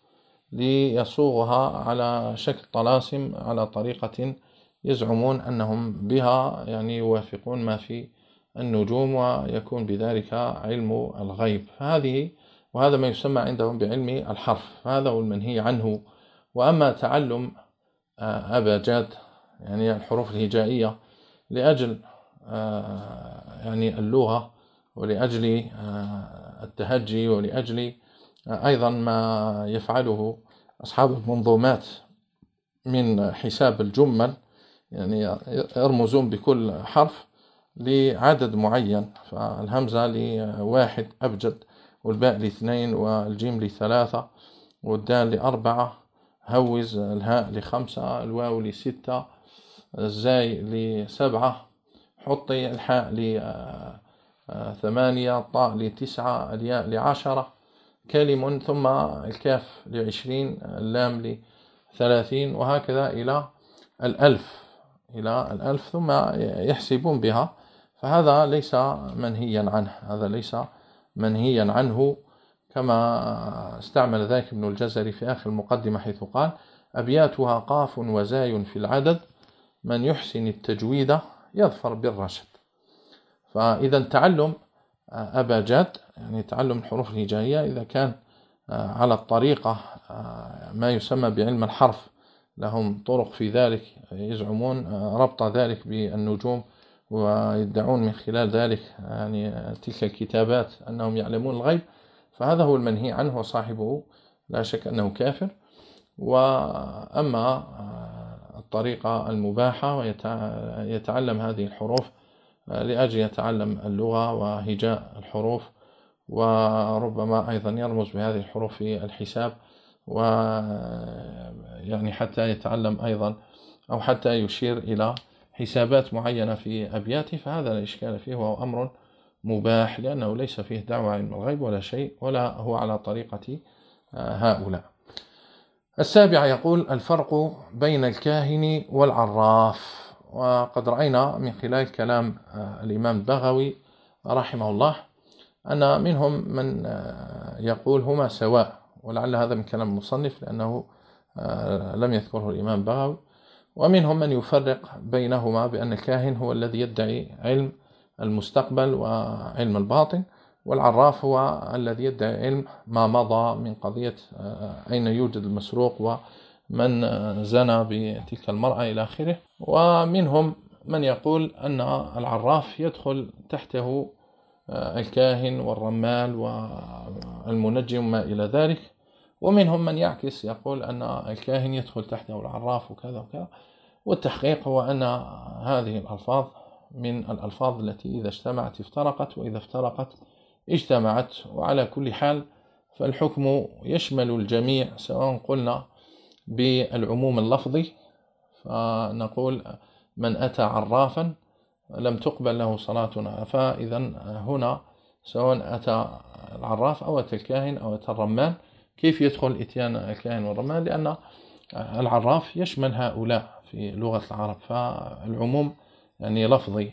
ليصوغها على شكل طلاسم على طريقة يزعمون أنهم بها يعني يوافقون ما في النجوم، ويكون بذلك علم الغيب. هذه وهذا ما يسمى عندهم بعلم الحرف، هذا هو المنهي عنه. وأما تعلم أباجاد يعني الحروف الهجائية لأجل يعني اللغة ولأجل التهجي ولأجل أيضا ما يفعله أصحاب المنظومات من حساب الجمل، يعني يرمزون بكل حرف لعدد معين، فالهمزة لواحد أبجد، والباء لاثنين، والجيم لثلاثة، والدال لأربعة، هوز الهاء لخمسة، الواو لستة، الزاي لسبعة، حطي الحاء لثمانية، الطاء لتسعة، الياء لعشرة، كلم، ثم الكاف لعشرين، اللام لثلاثين، وهكذا إلى الألف إلى الألف ثم يحسبون بها. فهذا ليس منهيا عنه، هذا ليس منهيا عنه، كما استعمل ذلك ابن الجزري في آخر المقدمة حيث قال أبياتها قاف وزاي في العدد، من يحسن التجويد يظفر بالرشد. فإذا تعلم أباجاد يعني تعلم الحروف الهجائية إذا كان على الطريقة ما يسمى بعلم الحرف، لهم طرق في ذلك، يزعمون ربط ذلك بالنجوم، ويدعون من خلال ذلك يعني تلك الكتابات أنهم يعلمون الغيب، فهذا هو المنهي عنه، وصاحبه لا شك أنه كافر. وأما الطريقة المباحة ويتعلم هذه الحروف لأجل يتعلم اللغة وهجاء الحروف، وربما أيضا يرمز بهذه الحروف في الحساب، ويعني حتى يتعلم أيضا أو حتى يشير إلى حسابات معينة في أبياته، فهذا لا إشكال فيه، وهو أمر مباح، لأنه ليس فيه دعوة علم الغيب ولا شيء، ولا هو على طريقة هؤلاء. السابع يقول الفرق بين الكاهن والعراف. وقد رأينا من خلال كلام الإمام البغوي رحمه الله أن منهم من يقول هما سواء، ولعل هذا من كلام المصنف لأنه لم يذكره الإمام البغوي، ومنهم من يفرق بينهما بأن الكاهن هو الذي يدعي علم المستقبل وعلم الباطن، والعراف هو الذي يدعي علم ما مضى من قضية أين يوجد المسروق ومن زنى بتلك المرأة إلى آخره. ومنهم من يقول أن العراف يدخل تحته الكاهن والرمال والمنجم ما إلى ذلك، ومنهم من يعكس يقول أن الكاهن يدخل تحته العراف وكذا وكذا. والتحقيق هو أن هذه الألفاظ من الألفاظ التي إذا اجتمعت افترقت، وإذا افترقت اجتمعت، وعلى كل حال فالحكم يشمل الجميع، سواء قلنا بالعموم اللفظي فنقول من أتى عرافا لم تقبل له صلاتنا، فإذا هنا سواء أتى العراف أو أتى الكاهن أو أتى الرمان، كيف يدخل إتيان الكاهن والرمان؟ لأن العراف يشمل هؤلاء في لغة العرب، فالعموم يعني لفظي،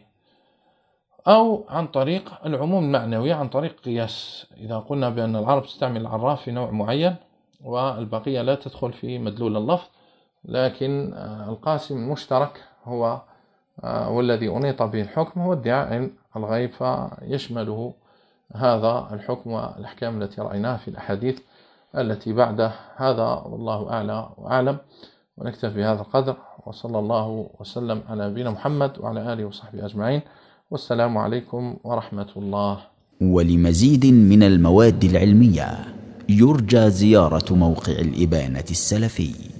أو عن طريق العموم المعنوي عن طريق قياس. إذا قلنا بأن العرب تستعمل العراف في نوع معين والبقية لا تدخل في مدلول اللفظ، لكن القاسم المشترك هو والذي أنيط به الحكم هو ادعاء علم الغيب، فيشمله هذا الحكم والأحكام التي رأيناها في الأحاديث التي بعد هذا، والله أعلى وأعلم. ونكتفي بهذا القدر، وصلى الله وسلم على نبينا محمد وعلى آله وصحبه أجمعين، والسلام عليكم ورحمة الله. ولمزيد من المواد العلمية يرجى زيارة موقع الإبانة السلفي.